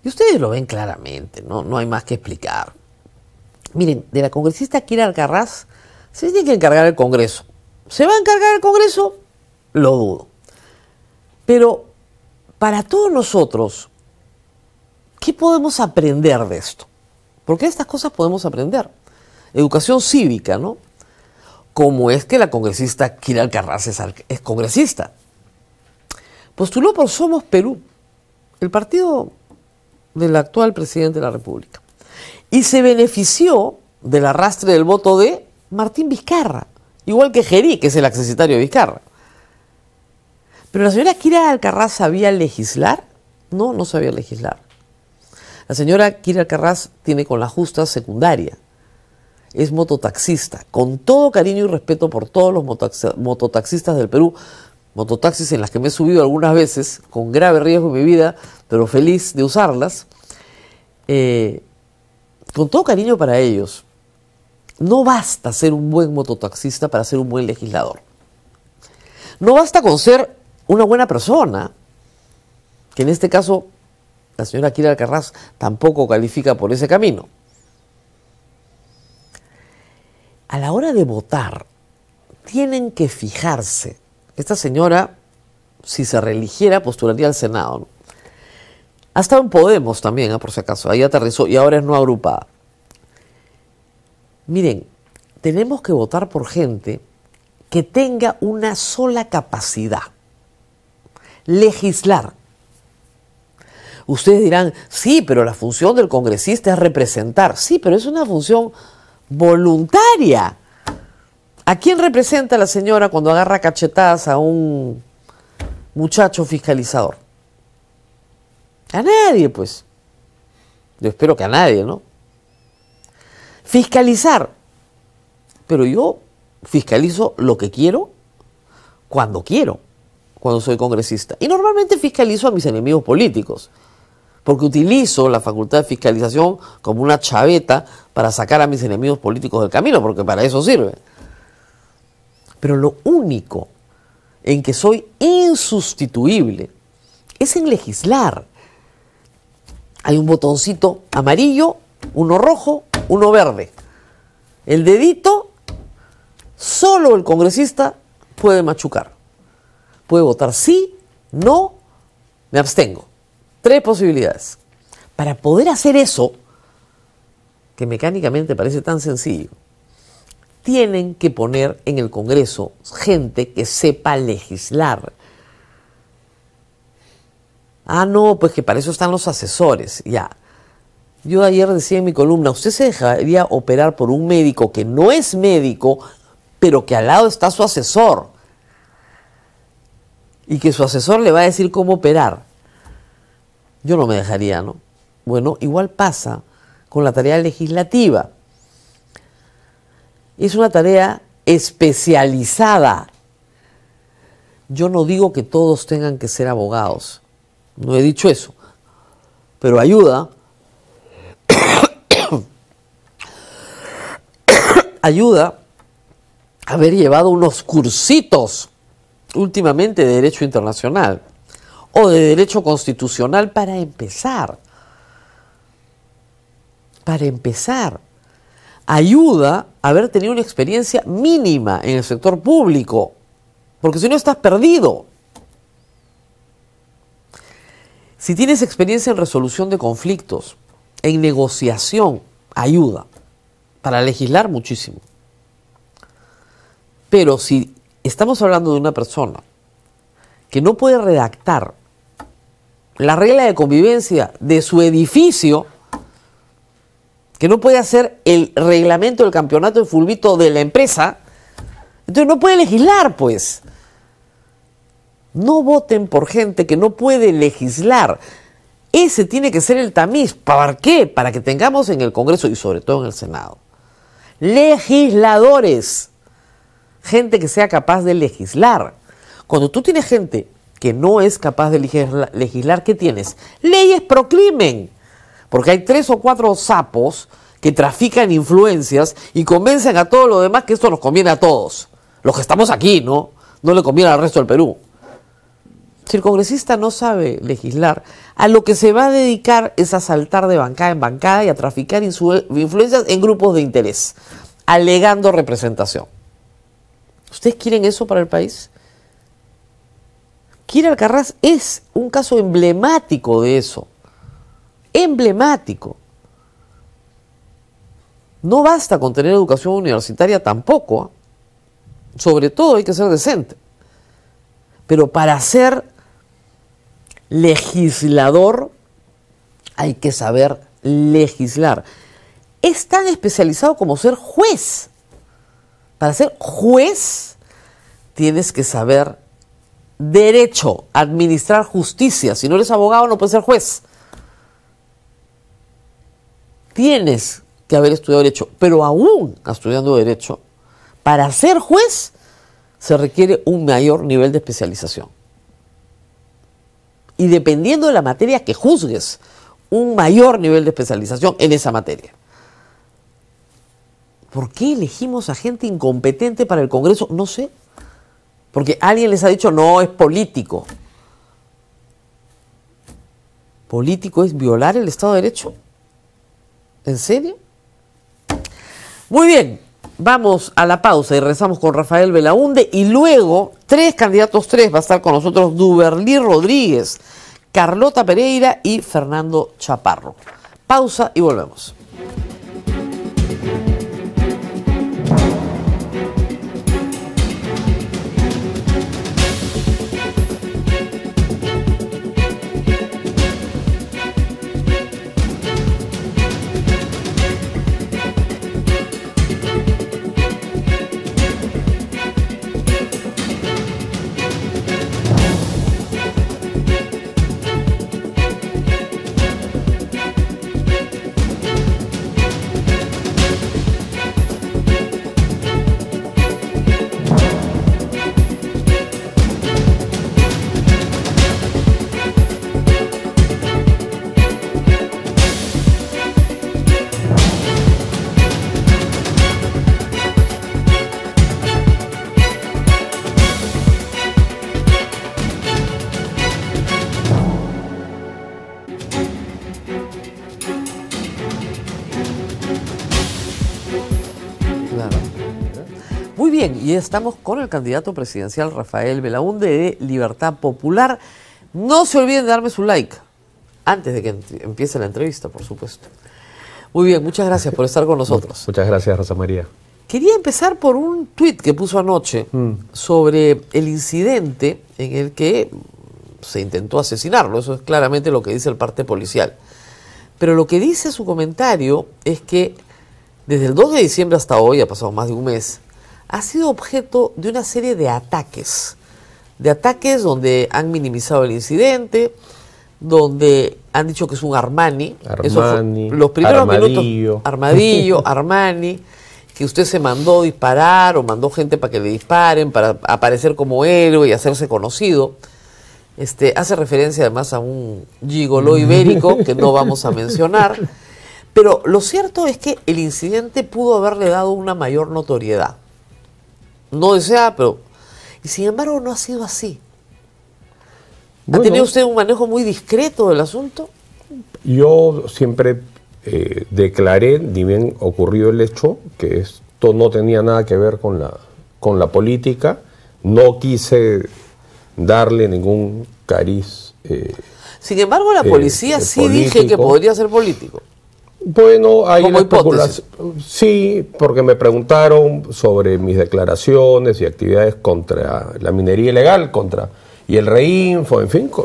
Y ustedes lo ven claramente, ¿no? No hay más que explicar. Miren, de la congresista Kira Alcaraz se tiene que encargar el Congreso. ¿Se va a encargar el Congreso? Lo dudo. Pero para todos nosotros, ¿qué podemos aprender de esto? Porque estas cosas podemos aprender. Educación cívica, ¿no? Como es que la congresista Kira Alcaraz es, es congresista. Postuló por Somos Perú, el partido del actual presidente de la República. Y se benefició del arrastre del voto de Martín Vizcarra, igual que Gerí, que es el accesitario de Vizcarra. Pero la señora Kira Alcaraz ¿sabía legislar? No, no sabía legislar. La señora Kira Alcaraz tiene con la justa secundaria. Es mototaxista, con todo cariño y respeto por todos los mototaxistas del Perú, mototaxis en las que me he subido algunas veces, con grave riesgo en mi vida, pero feliz de usarlas. Eh, con todo cariño para ellos, no basta ser un buen mototaxista para ser un buen legislador. No basta con ser una buena persona, que en este caso la señora Kira Alcaraz tampoco califica por ese camino. A la hora de votar, tienen que fijarse. Esta señora, si se reeligiera, postularía al Senado, ¿no? Ha estado en Podemos también, ¿eh? Por si acaso. Ahí aterrizó y ahora es no agrupada. Miren, tenemos que votar por gente que tenga una sola capacidad: legislar. Ustedes dirán, sí, pero la función del congresista es representar. Sí, pero es una función voluntaria. ¿A quién representa la señora cuando agarra cachetadas a un muchacho fiscalizador? A nadie, pues. Yo espero que a nadie, ¿no? Fiscalizar. Pero yo fiscalizo lo que quiero, cuando quiero, cuando soy congresista. Y normalmente fiscalizo a mis enemigos políticos, porque utilizo la facultad de fiscalización como una chaveta para sacar a mis enemigos políticos del camino, porque para eso sirve. Pero lo único en que soy insustituible es en legislar. Hay un botoncito amarillo, uno rojo, uno verde. El dedito, solo el congresista puede machucar. Puede votar sí, no, me abstengo. Tres posibilidades. Para poder hacer eso, que mecánicamente parece tan sencillo, tienen que poner en el Congreso gente que sepa legislar. Ah, no, pues que para eso están los asesores, ya. Yo ayer decía en mi columna, usted se dejaría operar por un médico que no es médico, pero que al lado está su asesor. Y que su asesor le va a decir cómo operar. Yo no me dejaría, ¿no? Bueno, igual pasa con la tarea legislativa. Es una tarea especializada. Yo no digo que todos tengan que ser abogados. No he dicho eso. Pero ayuda. ayuda haber llevado unos cursitos últimamente de Derecho Internacional o de Derecho Constitucional para empezar. Para empezar. Ayuda a haber tenido una experiencia mínima en el sector público, porque si no estás perdido. Si tienes experiencia en resolución de conflictos, en negociación, ayuda. Para legislar muchísimo. Pero si estamos hablando de una persona que no puede redactar la regla de convivencia de su edificio, que no puede hacer el reglamento del campeonato de fulbito de la empresa, entonces no puede legislar, pues. No voten por gente que no puede legislar. Ese tiene que ser el tamiz. ¿Para qué? Para que tengamos en el Congreso y sobre todo en el Senado legisladores, gente que sea capaz de legislar. Cuando tú tienes gente que no es capaz de legislar, legislar ¿qué tienes? Leyes pro crimen. Porque hay tres o cuatro sapos que trafican influencias y convencen a todos los demás que esto nos conviene a todos. Los que estamos aquí, ¿no? No le conviene al resto del Perú. Si el congresista no sabe legislar, a lo que se va a dedicar es a saltar de bancada en bancada y a traficar influencias en grupos de interés, alegando representación. ¿Ustedes quieren eso para el país? Kira Alcaraz es un caso emblemático de eso. Emblemático. No basta con tener educación universitaria tampoco. ¿eh? Sobre todo hay que ser decente. Pero para ser legislador hay que saber legislar. Es tan especializado como ser juez. Para ser juez tienes que saber derecho, administrar justicia. Si no eres abogado no puedes ser juez. Tienes que haber estudiado derecho, pero aún estudiando derecho, para ser juez se requiere un mayor nivel de especialización. Y dependiendo de la materia que juzgues, un mayor nivel de especialización en esa materia. ¿Por qué elegimos a gente incompetente para el Congreso? No sé. Porque alguien les ha dicho, no, es político. ¿Político es violar el Estado de Derecho? ¿En serio? Muy bien, vamos a la pausa y regresamos con Rafael Belaúnde y luego, tres candidatos tres, va a estar con nosotros Duberlí Rodríguez, Carlota Pereira y Fernando Chaparro. Pausa y volvemos. Y estamos con el candidato presidencial Rafael Belaúnde de Libertad Popular. No se olviden de darme su like antes de que empiece la entrevista, por supuesto. Muy bien, muchas gracias por estar con nosotros. Muchas gracias, Rosa María. Quería empezar por un tuit que puso anoche mm. sobre el incidente en el que se intentó asesinarlo. Eso es claramente lo que dice el parte policial. Pero lo que dice su comentario es que desde el dos de diciembre hasta hoy, ha pasado más de un mes, ha sido objeto de una serie de ataques, de ataques donde han minimizado el incidente, donde han dicho que es un Armani, Armani Eso fue los primeros Armadillo. minutos, Armadillo, Armani, que usted se mandó disparar o mandó gente para que le disparen, para aparecer como héroe y hacerse conocido. Este, hace referencia además a un gigoló ibérico que no vamos a mencionar, pero lo cierto es que el incidente pudo haberle dado una mayor notoriedad. No deseaba, pero... Y sin embargo no ha sido así. Bueno, ¿Ha tenido usted un manejo muy discreto del asunto? Yo siempre eh, declaré, ni bien ocurrió el hecho, que esto no tenía nada que ver con la, con la política. No quise darle ningún cariz. Eh, sin embargo, la policía eh, sí político. Dije que podría ser político. Bueno, hay una especulación. Sí, porque me preguntaron sobre mis declaraciones y actividades contra la minería ilegal, contra y el Reinfo, en fin.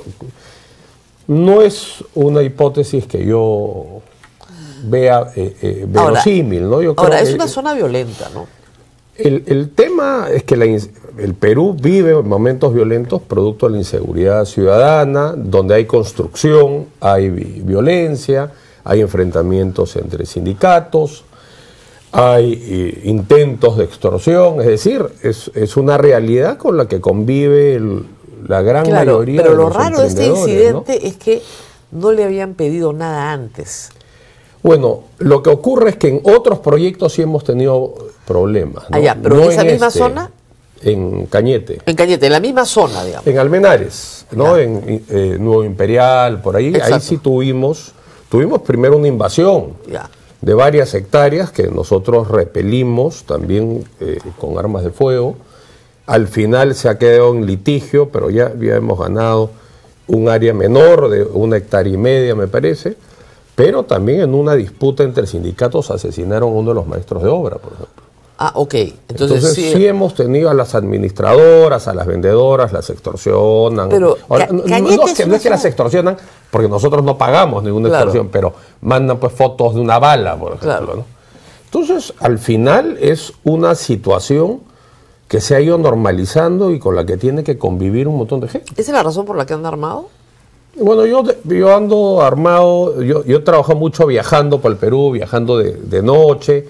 No es una hipótesis que yo vea eh, eh, verosímil, ¿no? Yo creo ahora, es que, una zona violenta, ¿no? El, el tema es que la, el Perú vive momentos violentos producto de la inseguridad ciudadana, donde hay construcción, hay violencia, hay enfrentamientos entre sindicatos, hay eh, intentos de extorsión, es decir, es, es una realidad con la que convive el, la gran claro, mayoría pero de los lo raro de este incidente, ¿no? Es que no le habían pedido nada antes. Bueno, lo que ocurre es que en otros proyectos sí hemos tenido problemas, ¿no? Allá, pero no en esa en misma este. zona. en Cañete. En Cañete, en la misma zona, digamos. En Almenares, ¿no? Ya. En eh, Nuevo Imperial, por ahí. Exacto. Ahí sí tuvimos, tuvimos primero una invasión Ya. de varias hectáreas que nosotros repelimos también eh, con armas de fuego. Al final se ha quedado en litigio, pero ya, ya hemos ganado un área menor de una hectárea y media, me parece. Pero también en una disputa entre sindicatos asesinaron a uno de los maestros de obra, por ejemplo. Ah, ok. Entonces, Entonces sí, sí hemos tenido a las administradoras, a las vendedoras, las extorsionan. Pero Ahora, Ca- no, Cañete no es que, es no es que una las extorsionan, porque nosotros no pagamos ninguna Claro. extorsión, pero mandan pues fotos de una bala, por ejemplo. Claro. ¿no? Entonces, al final es una situación que se ha ido normalizando y con la que tiene que convivir un montón de gente. ¿esa es la razón por la que anda armado? Bueno, yo, yo ando armado, yo, yo trabajo mucho viajando por el Perú, viajando de, de noche,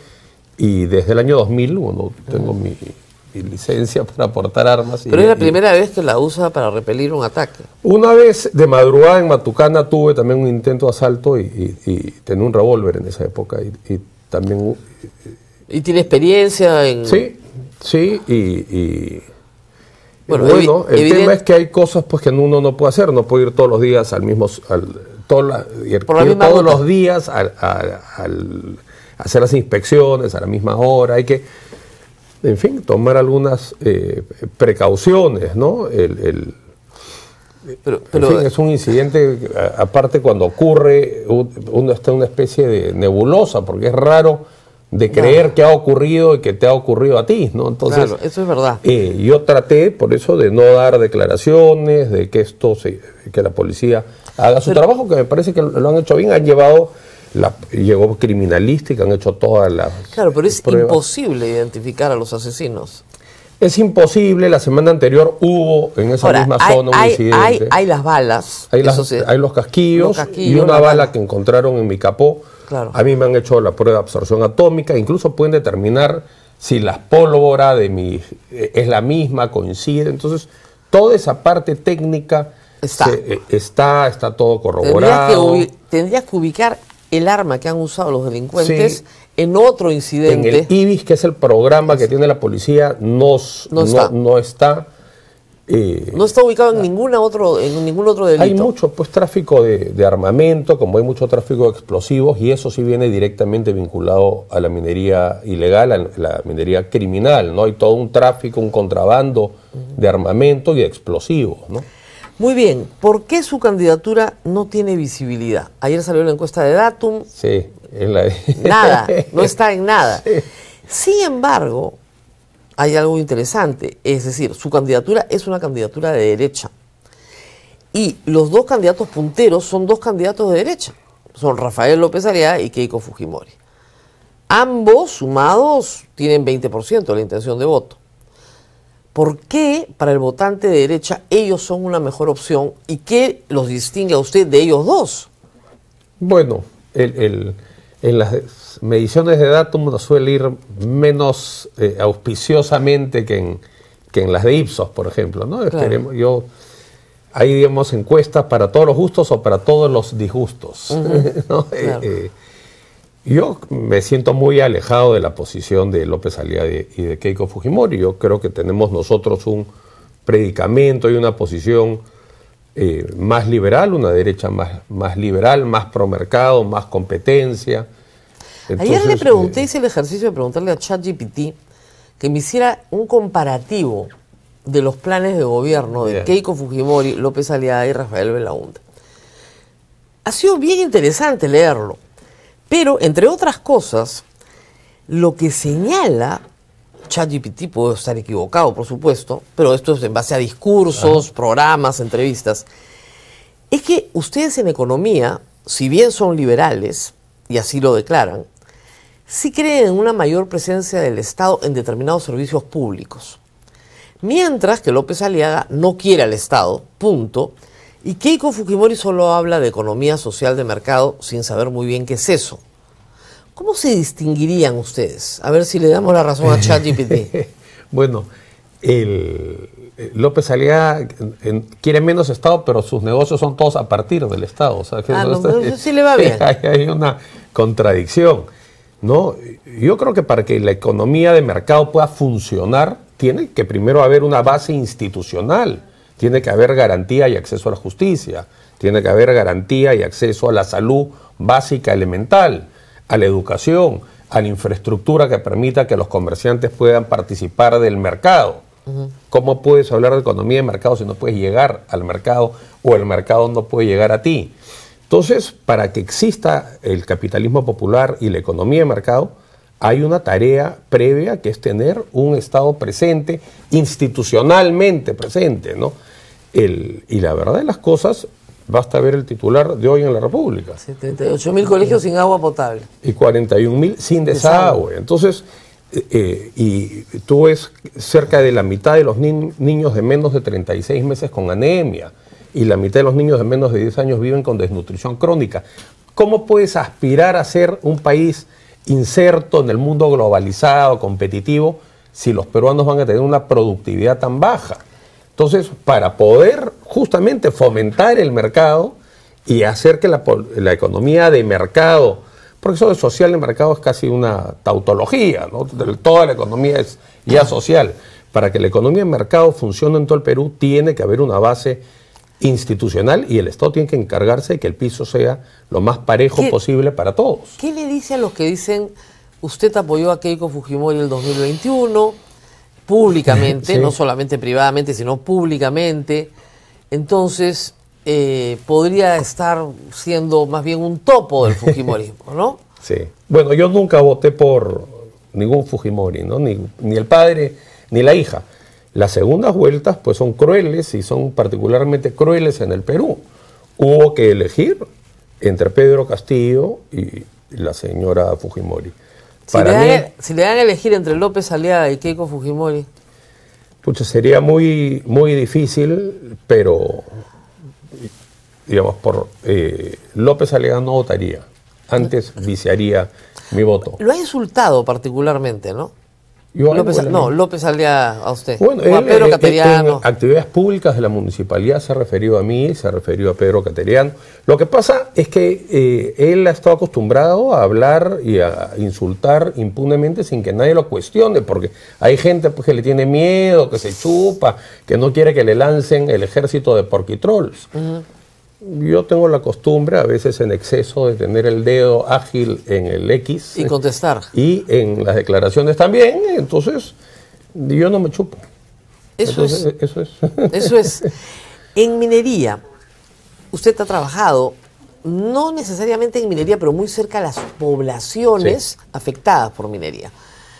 y desde el año dos mil, bueno, tengo mi, mi licencia para portar armas. Pero y, es la y primera vez que la usa para repelir un ataque. Una vez de madrugada en Matucana tuve también un intento de asalto y, y, y tenía un revólver en esa época y, y también... ¿Y tiene experiencia en...? Sí, sí, y... y Bueno, bueno, evi- el evidente- tema es que hay cosas pues que uno no puede hacer, no puede ir todos los días al mismo, al, toda la- ir, Por la ir misma todos ruta. los días al, al- al- a hacer las inspecciones a la misma hora, hay que, en fin, tomar algunas eh, precauciones, ¿no? El, el- Pero, en pero, fin, es un incidente, a- aparte cuando ocurre, un- uno está en una especie de nebulosa, porque es raro de creer que ha ocurrido y que te ha ocurrido a ti, ¿no? Entonces, claro, eso es verdad. eh, yo traté, por eso, de no dar declaraciones, de que esto se, que la policía haga su Pero- trabajo, que me parece que lo han hecho bien, han llevado, la, llegó criminalística, han hecho todas las Claro, pero es pruebas. imposible identificar a los asesinos. Es imposible, la semana anterior hubo en esa Ahora, misma hay, zona un hay, incidente. hay, hay las balas. Hay, las- eso sí. hay los casquillos, Los casquillos, y una la bala bala. que encontraron en mi capó. Claro. A mí me han hecho la prueba de absorción atómica, incluso pueden determinar si la pólvora de mi eh, es la misma, coincide. Entonces, toda esa parte técnica Está. se- eh, está, está todo Tendrías que, corroborado. ubi- tendrías que ubicar el arma que han usado los delincuentes Sí. en otro En incidente. el I B I S, que es el programa que tiene la policía, no, s- No está. no está. eh, No está ubicado en ninguna otro, en ningún otro delito. Hay mucho pues tráfico de, de armamento, como hay mucho tráfico de explosivos, y eso sí viene directamente vinculado a la minería ilegal, a la minería criminal, ¿no? Hay todo un tráfico, un contrabando de armamento y de explosivos, ¿no? Muy bien, ¿por qué su candidatura no tiene visibilidad? Ayer salió la encuesta de Datum, Sí, es la nada, no está en nada. Sin embargo, hay algo interesante, es decir, su candidatura es una candidatura de derecha. Y los dos candidatos punteros son dos candidatos de derecha. Son Rafael López Aliaga y Keiko Fujimori. Ambos sumados tienen veinte por ciento de la intención de voto. ¿Por qué para el votante de derecha ellos son una mejor opción y qué los distingue a usted de ellos dos? Bueno, el, el- en las mediciones de Datum nos suele ir menos eh, auspiciosamente que en, que en las de Ipsos, por ejemplo, ¿no? Esperemos, yo, hay, digamos, encuestas para todos los gustos o para todos los disgustos, ¿no? Claro. Eh, eh, yo me siento muy alejado de la posición de López Aliaga y de, y de Keiko Fujimori. Yo creo que tenemos nosotros un predicamento y una posición eh, más liberal, una derecha más, más liberal, más promercado, más competencia. Ayer le Entonces, pregunté, eh, hice el ejercicio de preguntarle a ChatGPT que me hiciera un comparativo de los planes de gobierno de Bien. Keiko Fujimori, López Aliaga y Rafael Belaúnde. Ha sido bien interesante leerlo, pero entre otras cosas, lo que señala ChatGPT, puedo estar equivocado por supuesto, pero esto es en base a discursos, Ajá. programas, entrevistas, es que ustedes en economía, si bien son liberales, y así lo declaran, sí creen en una mayor presencia del Estado en determinados servicios públicos. Mientras que López Aliaga no quiere al Estado, punto, y Keiko Fujimori solo habla de economía social de mercado sin saber muy bien qué es eso. ¿Cómo se distinguirían ustedes? A ver si le damos la razón a ChatGPT. Bueno, el, López Aliaga en, quiere menos Estado, pero sus negocios son todos a partir del Estado. O sea, que Ah, eso no, está- pero eso sí le va bien. Hay, hay una contradicción, ¿no? Yo creo que para que la economía de mercado pueda funcionar, tiene que primero haber una base institucional, tiene que haber garantía y acceso a la justicia, tiene que haber garantía y acceso a la salud básica elemental, a la educación, a la infraestructura que permita que los comerciantes puedan participar del mercado. Uh-huh. ¿Cómo puedes hablar de economía de mercado si no puedes llegar al mercado o el mercado no puede llegar a ti? Entonces, para que exista el capitalismo popular y la economía de mercado, hay una tarea previa que es tener un Estado presente, institucionalmente presente, ¿no? El, y la verdad de las cosas, basta ver el titular de hoy en la República. setenta y ocho mil colegios sin agua potable. Y cuarenta y un mil sin desagüe. Entonces, eh, y tú ves cerca de la mitad de los ni niños de menos de treinta y seis meses con anemia, y la mitad de los niños de menos de diez años viven con desnutrición crónica. ¿Cómo puedes aspirar a ser un país inserto en el mundo globalizado, competitivo, si los peruanos van a tener una productividad tan baja? Entonces, para poder justamente fomentar el mercado y hacer que la, la economía de mercado, porque eso de social de mercado es casi una tautología, ¿no? Toda la economía es ya social. Para que la economía de mercado funcione en todo el Perú, tiene que haber una base institucional y el Estado tiene que encargarse de que el piso sea lo más parejo posible para todos. ¿Qué le dice a los que dicen, usted apoyó a Keiko Fujimori en el dos mil veintiuno, públicamente, sí, no solamente privadamente, sino públicamente, entonces eh, podría estar siendo más bien un topo del Fujimorismo, ¿no? Sí. Bueno, yo nunca voté por ningún Fujimori, ¿no? Ni, ni el padre ni la hija. Las segundas vueltas pues son crueles y son particularmente crueles en el Perú. Hubo que elegir entre Pedro Castillo y la señora Fujimori. Si, Para le, dan, mí, si le dan a elegir entre López Aliaga y Keiko Fujimori. Pucha, sería muy, muy difícil, pero digamos, por eh, López Aliaga no votaría. Antes viciaría mi voto. Lo ha insultado particularmente, ¿no? Yo, López, bueno, no, López Aliaga a usted. Bueno, o a él, Pedro él, Cateriano. En actividades públicas de la municipalidad se ha referido a mí, se ha referido a Pedro Cateriano. Lo que pasa es que eh, él ha estado acostumbrado a hablar y a insultar impunemente sin que nadie lo cuestione, porque hay gente pues, que le tiene miedo, que se chupa, que no quiere que le lancen el ejército de porquitrolls. Uh-huh. Yo tengo la costumbre, a veces en exceso, de tener el dedo ágil en el X. Y contestar. Y en las declaraciones también, entonces yo no me chupo. Eso entonces, es. Eso es. Eso es. En minería, usted ha trabajado, no necesariamente en minería, pero muy cerca de las poblaciones sí. afectadas por minería.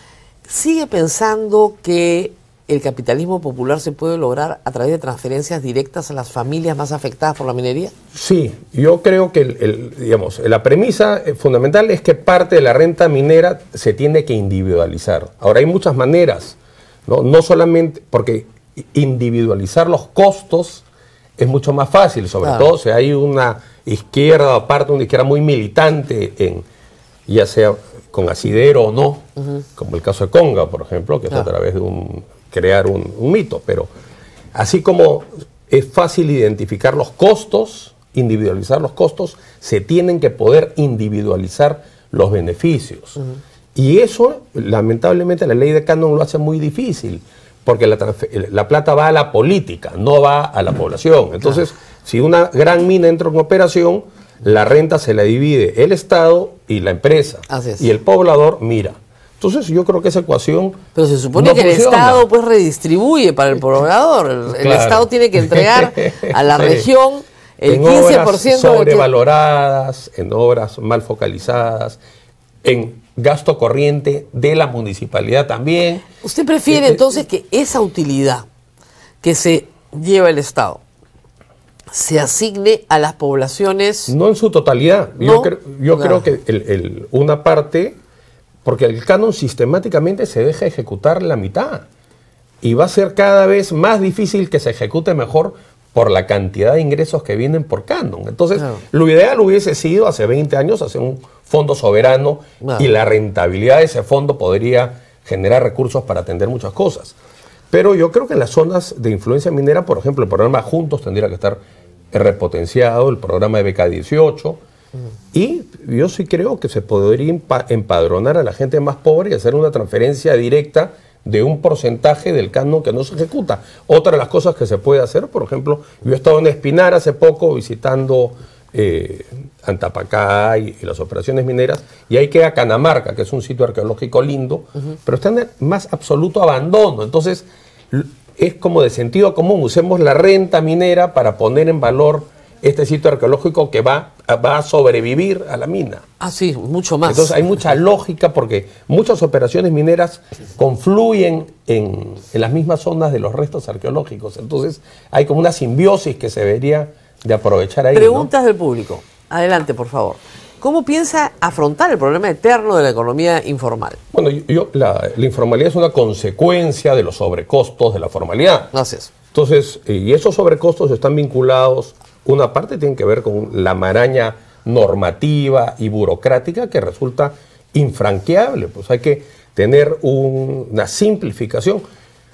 ¿Sigue pensando que el capitalismo popular se puede lograr a través de transferencias directas a las familias más afectadas por la minería? Sí, yo creo que el, el, digamos, la premisa fundamental es que parte de la renta minera se tiene que individualizar. Ahora hay muchas maneras, no, no solamente porque individualizar los costos es mucho más fácil, sobre claro. todo si hay una izquierda, aparte una izquierda muy militante, en ya sea con asidero o no, uh-huh. como el caso de Conga, por ejemplo, que claro. es a través de un... crear un, un mito, pero así como es fácil identificar los costos, individualizar los costos, se tienen que poder individualizar los beneficios. Uh-huh. Y eso, lamentablemente, la ley de canon lo hace muy difícil, porque la, la plata va a la política, no va a la población. Entonces, claro. si una gran mina entra en operación, la renta se la divide el Estado y la empresa. Así es. Y el poblador mira. Entonces yo creo que esa ecuación Pero se supone no que funciona. El Estado pues redistribuye para el poblador. El, claro. el Estado tiene que entregar a la sí. región el en quince por ciento obras sobrevaloradas, de que... en obras mal focalizadas, en gasto corriente de la municipalidad también. ¿Usted prefiere eh, entonces que esa utilidad que se lleva el Estado se asigne a las poblaciones? No en su totalidad. ¿No? Yo, cre yo claro. creo que el, el, una parte... Porque el canon sistemáticamente se deja ejecutar la mitad. Y va a ser cada vez más difícil que se ejecute mejor por la cantidad de ingresos que vienen por canon. Entonces, claro. lo ideal hubiese sido hace veinte años hacer un fondo soberano claro. y la rentabilidad de ese fondo podría generar recursos para atender muchas cosas. Pero yo creo que en las zonas de influencia minera, por ejemplo, el programa Juntos tendría que estar repotenciado, el programa de B K dieciocho. Y yo sí creo que se podría empadronar a la gente más pobre y hacer una transferencia directa de un porcentaje del canon que no se ejecuta. Otra de las cosas que se puede hacer, por ejemplo, yo he estado en Espinar hace poco visitando eh, Antapacá y, y las operaciones mineras, y ahí queda Canamarca, que es un sitio arqueológico lindo, uh-huh. pero está en el más absoluto abandono. Entonces, es como de sentido común, usemos la renta minera para poner en valor este sitio arqueológico que va, va a sobrevivir a la mina. Ah, sí, mucho más. Entonces hay mucha lógica porque muchas operaciones mineras confluyen en, en las mismas zonas de los restos arqueológicos. Entonces hay como una simbiosis que se debería de aprovechar ahí. Preguntas ¿no? del público. Adelante, por favor. ¿Cómo piensa afrontar el problema eterno de la economía informal? Bueno, yo, yo, la, la informalidad es una consecuencia de los sobrecostos de la formalidad. Gracias. Entonces, y esos sobrecostos están vinculados, una parte tiene que ver con la maraña normativa y burocrática que resulta infranqueable. Pues hay que tener un, una simplificación.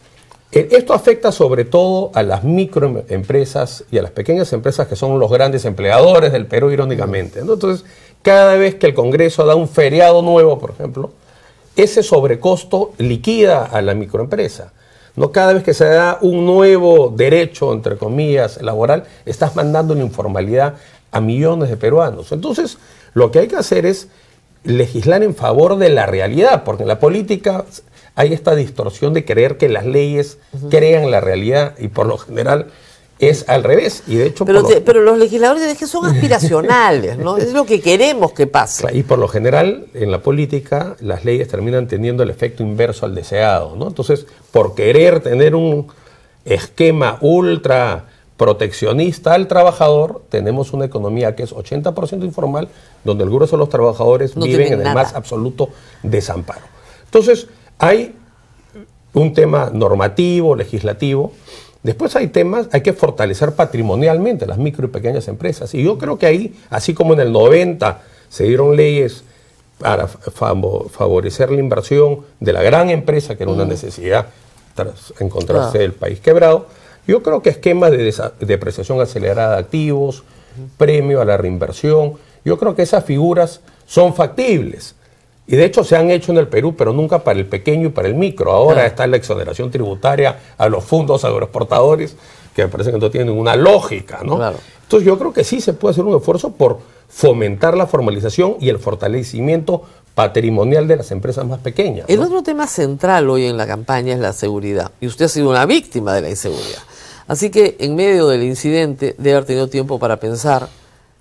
Esto afecta sobre todo a las microempresas y a las pequeñas empresas que son los grandes empleadores del Perú, irónicamente, ¿no? Entonces, cada vez que el Congreso da un feriado nuevo, por ejemplo, ese sobrecosto liquida a la microempresa. No, cada vez que se da un nuevo derecho, entre comillas, laboral, estás mandando la informalidad a millones de peruanos. Entonces, lo que hay que hacer es legislar en favor de la realidad, porque en la política hay esta distorsión de creer que las leyes uh-huh. crean la realidad y por lo general es al revés. Y de hecho, pero, por te, lo, pero los legisladores es que son aspiracionales, ¿no? Es lo que queremos que pase. Y por lo general, en la política, las leyes terminan teniendo el efecto inverso al deseado, ¿no? Entonces, por querer tener un esquema ultra proteccionista al trabajador, tenemos una economía que es ochenta por ciento informal, donde el grueso de los trabajadores no viven en nada. El más absoluto desamparo. Entonces, hay un tema normativo, legislativo. Después hay temas, hay que fortalecer patrimonialmente las micro y pequeñas empresas. Y yo creo que ahí, así como en el noventa se dieron leyes para favorecer la inversión de la gran empresa, que era una necesidad tras encontrarse el país quebrado, yo creo que esquemas de depreciación acelerada de activos, premio a la reinversión, yo creo que esas figuras son factibles. Y de hecho se han hecho en el Perú, pero nunca para el pequeño y para el micro. Ahora está la exoneración tributaria a los fondos agroexportadores, que me parece que no tienen una lógica, ¿no? Claro. Entonces yo creo que sí se puede hacer un esfuerzo por fomentar la formalización y el fortalecimiento patrimonial de las empresas más pequeñas, ¿no? El otro tema central hoy en la campaña es la seguridad. Y usted ha sido una víctima de la inseguridad. Así que en medio del incidente debe haber tenido tiempo para pensar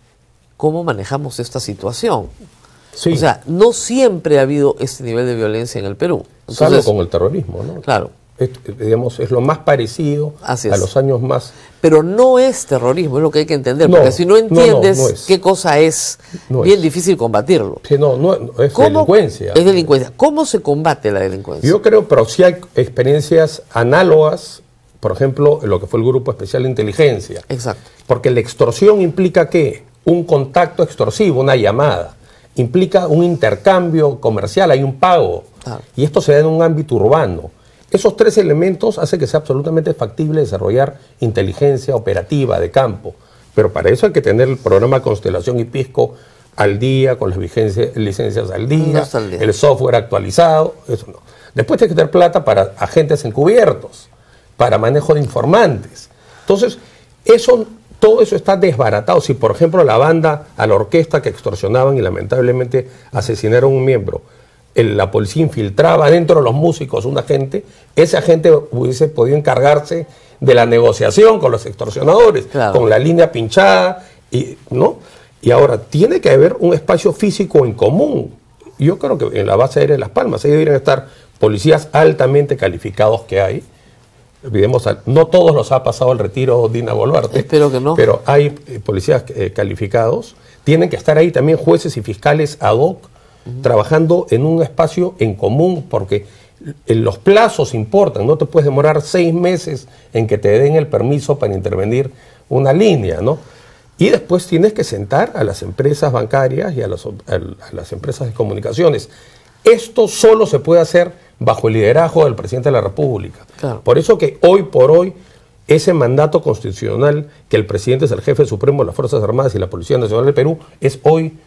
cómo manejamos esta situación. Sí. O sea, no siempre ha habido este nivel de violencia en el Perú. Entonces, salvo con el terrorismo, ¿no? Claro. Es, digamos, es lo más parecido Así es. A los años más... Pero no es terrorismo, es lo que hay que entender, no, porque si no entiendes no, no, no qué cosa es, no bien es. difícil combatirlo. Sí, no, no, no es ¿Cómo? delincuencia. Es delincuencia. ¿Cómo se combate la delincuencia? Yo creo, pero sí hay experiencias análogas, por ejemplo, lo que fue el Grupo Especial de Inteligencia. Exacto. Porque la extorsión implica ¿qué? Un contacto extorsivo, una llamada. Implica un intercambio comercial, hay un pago. Claro. Y esto se da en un ámbito urbano. Esos tres elementos hacen que sea absolutamente factible desarrollar inteligencia operativa de campo. Pero para eso hay que tener el programa Constelación y Pisco al día, con las vigencias, licencias al día, no al día, el software actualizado, eso no. Después hay que tener plata para agentes encubiertos, para manejo de informantes. Entonces, eso, todo eso está desbaratado. Si, por ejemplo, la banda, a la orquesta que extorsionaban y lamentablemente asesinaron a un miembro, el, la policía infiltraba dentro de los músicos un agente, ese agente hubiese podido encargarse de la negociación con los extorsionadores, claro, con la línea pinchada, y, ¿no? Y ahora, tiene que haber un espacio físico en común. Yo creo que en la base aérea de Las Palmas, ahí deberían estar policías altamente calificados que hay. Olvidemos, no todos los ha pasado el retiro Dina Boluarte. Espero que no. Pero hay eh, policías eh, calificados. Tienen que estar ahí también jueces y fiscales ad hoc, uh-huh, trabajando en un espacio en común, porque los plazos importan. No te puedes demorar seis meses en que te den el permiso para intervenir una línea, ¿no? Y después tienes que sentar a las empresas bancarias y a las, a las empresas de comunicaciones. Esto solo se puede hacer bajo el liderazgo del presidente de la República. Claro. Por eso que hoy por hoy ese mandato constitucional, que el presidente es el jefe supremo de las Fuerzas Armadas y la Policía Nacional del Perú, es hoy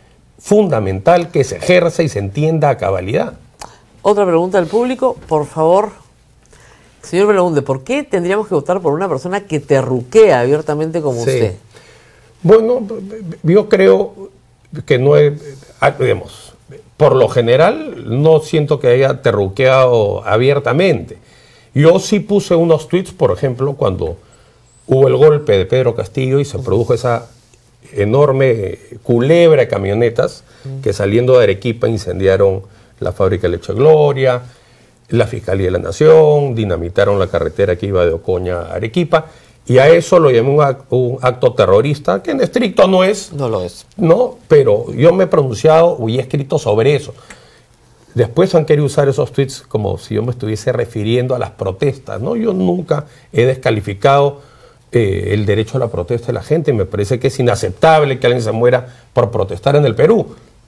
fundamental que se ejerza y se entienda a cabalidad. Otra pregunta del público, por favor, Señor Belaúnde, ¿por qué tendríamos que votar por una persona que terruquea abiertamente como Sí. usted? Bueno, yo creo que no es, ah, digamos, por lo general no siento que haya terruqueado abiertamente. Yo sí puse unos tweets, por ejemplo, cuando hubo el golpe de Pedro Castillo y se produjo esa enorme culebra de camionetas que saliendo de Arequipa incendiaron la fábrica de Leche Gloria, la Fiscalía de la Nación, dinamitaron la carretera que iba de Ocoña a Arequipa, y a eso lo llamé un, ac- un acto terrorista, que en estricto no es, No lo es. ¿no? Pero yo me he pronunciado y he escrito sobre eso. Después han querido usar esos tweets como si yo me estuviese refiriendo a las protestas, ¿no? Yo nunca he descalificado eh, el derecho a la protesta de la gente. Me parece que es inaceptable que alguien se muera por protestar en el Perú.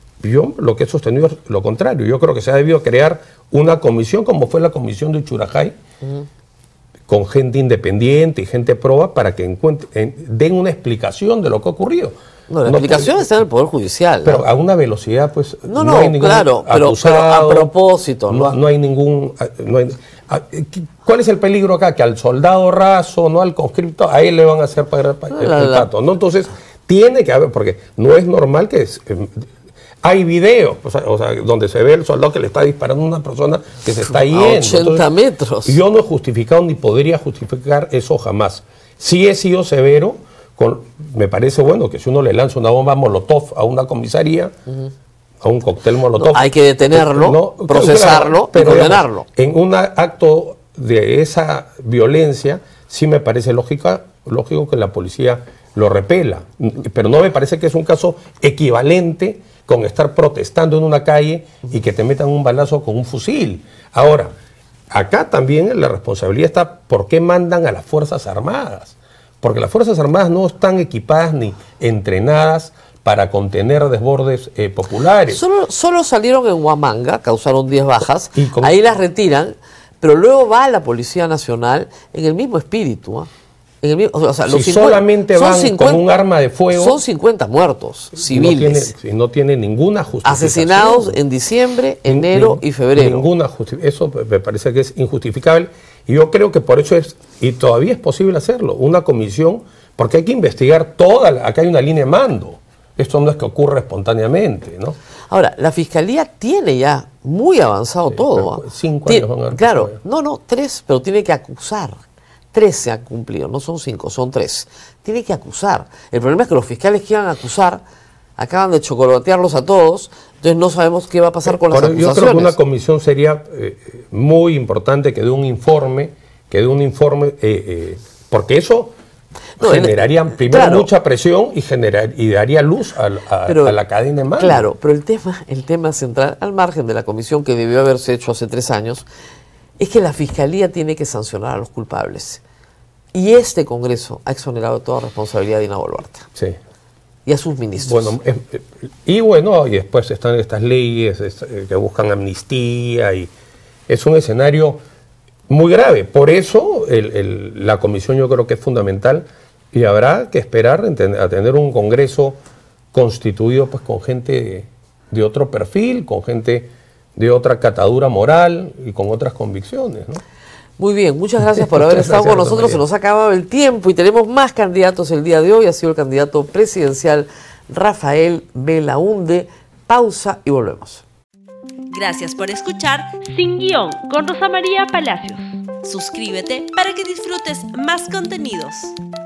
Yo lo que he sostenido es lo contrario. Yo creo que se ha debido crear una comisión, como fue la comisión de Uchurajay, uh-huh. con gente independiente y gente proba para que encuentre, en, den una explicación de lo que ha ocurrido. No, la No explicación puede- está en el Poder Judicial. Pero ¿no? a una velocidad, pues. No, no, hay ningún claro, pero- acusado, pero a propósito, No, ¿no? no hay ningún. No hay- a- ¿Cuál es el peligro acá? Que al soldado raso, no al conscripto, a él le van a hacer pagar pa- el, la- el la- pato, ¿no? Entonces, tiene que haber, porque no es normal que. es, eh, hay videos, o sea, o sea, donde se ve el soldado que le está disparando a una persona que se está yendo. ochenta metros. Yo no he justificado ni podría justificar eso jamás. Sí he sido severo. Con, me parece bueno que si uno le lanza una bomba molotov a una comisaría, uh-huh. a un cóctel molotov, No, hay que detenerlo, no, procesarlo claro, y condenarlo. Digamos, en un acto de esa violencia, sí me parece lógica, lógico que la policía lo repela, pero no me parece que es un caso equivalente con estar protestando en una calle y que te metan un balazo con un fusil. Ahora, acá también la responsabilidad está por qué mandan a las Fuerzas Armadas. Porque las Fuerzas Armadas no están equipadas ni entrenadas para contener desbordes eh, populares. Solo, solo salieron en Huamanga, causaron diez bajas, Y con- ahí las retiran, pero luego va la Policía Nacional en el mismo espíritu. ¿ah? En el mismo, o sea, los Si cincuenta solamente son van cincuenta con un arma de fuego, son cincuenta muertos civiles, no tiene, no tiene ninguna justificación. asesinados en diciembre, enero Ni- y febrero. Ninguna justi- Eso me parece que es injustificable. Y yo creo que por eso es, y todavía es posible hacerlo, una comisión, porque hay que investigar toda, la- acá hay una línea de mando. Esto no es que ocurra espontáneamente, ¿no? Ahora, la Fiscalía tiene ya muy avanzado Sí, todo. pero ¿ah? cinco Ti- años van a dar Claro, todavía. no, no, tres, pero tiene que acusar. Tres se han cumplido, no son cinco, son tres. Tiene que acusar. El problema es que los fiscales que iban a acusar acaban de chocolatearlos a todos, entonces no sabemos qué va a pasar con las Por- yo acusaciones. creo que una comisión sería eh, muy importante que dé un informe, que dé un informe, eh, eh, porque eso No, en- generaría primero claro. mucha presión y, generar, y daría luz a, a- Pero- a la cadena de mando. Claro, pero el tema, el tema central, al margen de la comisión que debió haberse hecho hace tres años, es que la Fiscalía tiene que sancionar a los culpables. Y este Congreso ha exonerado de toda responsabilidad a Dina Boluarte Sí. y a sus ministros. Bueno, eh, eh, y bueno, y después están estas leyes es- eh, que buscan amnistía y es un escenario muy grave. Por eso el- el- la comisión yo creo que es fundamental y habrá que esperar en ten- a tener un Congreso constituido pues con gente de, de otro perfil, con gente de otra catadura moral y con otras convicciones, ¿no? Muy bien, muchas gracias por haber Muchas estado gracias, con nosotros. Rosa Se María. nos ha acabado el tiempo y tenemos más candidatos el día de hoy. Ha sido el candidato presidencial Rafael Belaúnde. Pausa y volvemos. Gracias por escuchar Sin Guión con Rosa María Palacios. Suscríbete para que disfrutes más contenidos.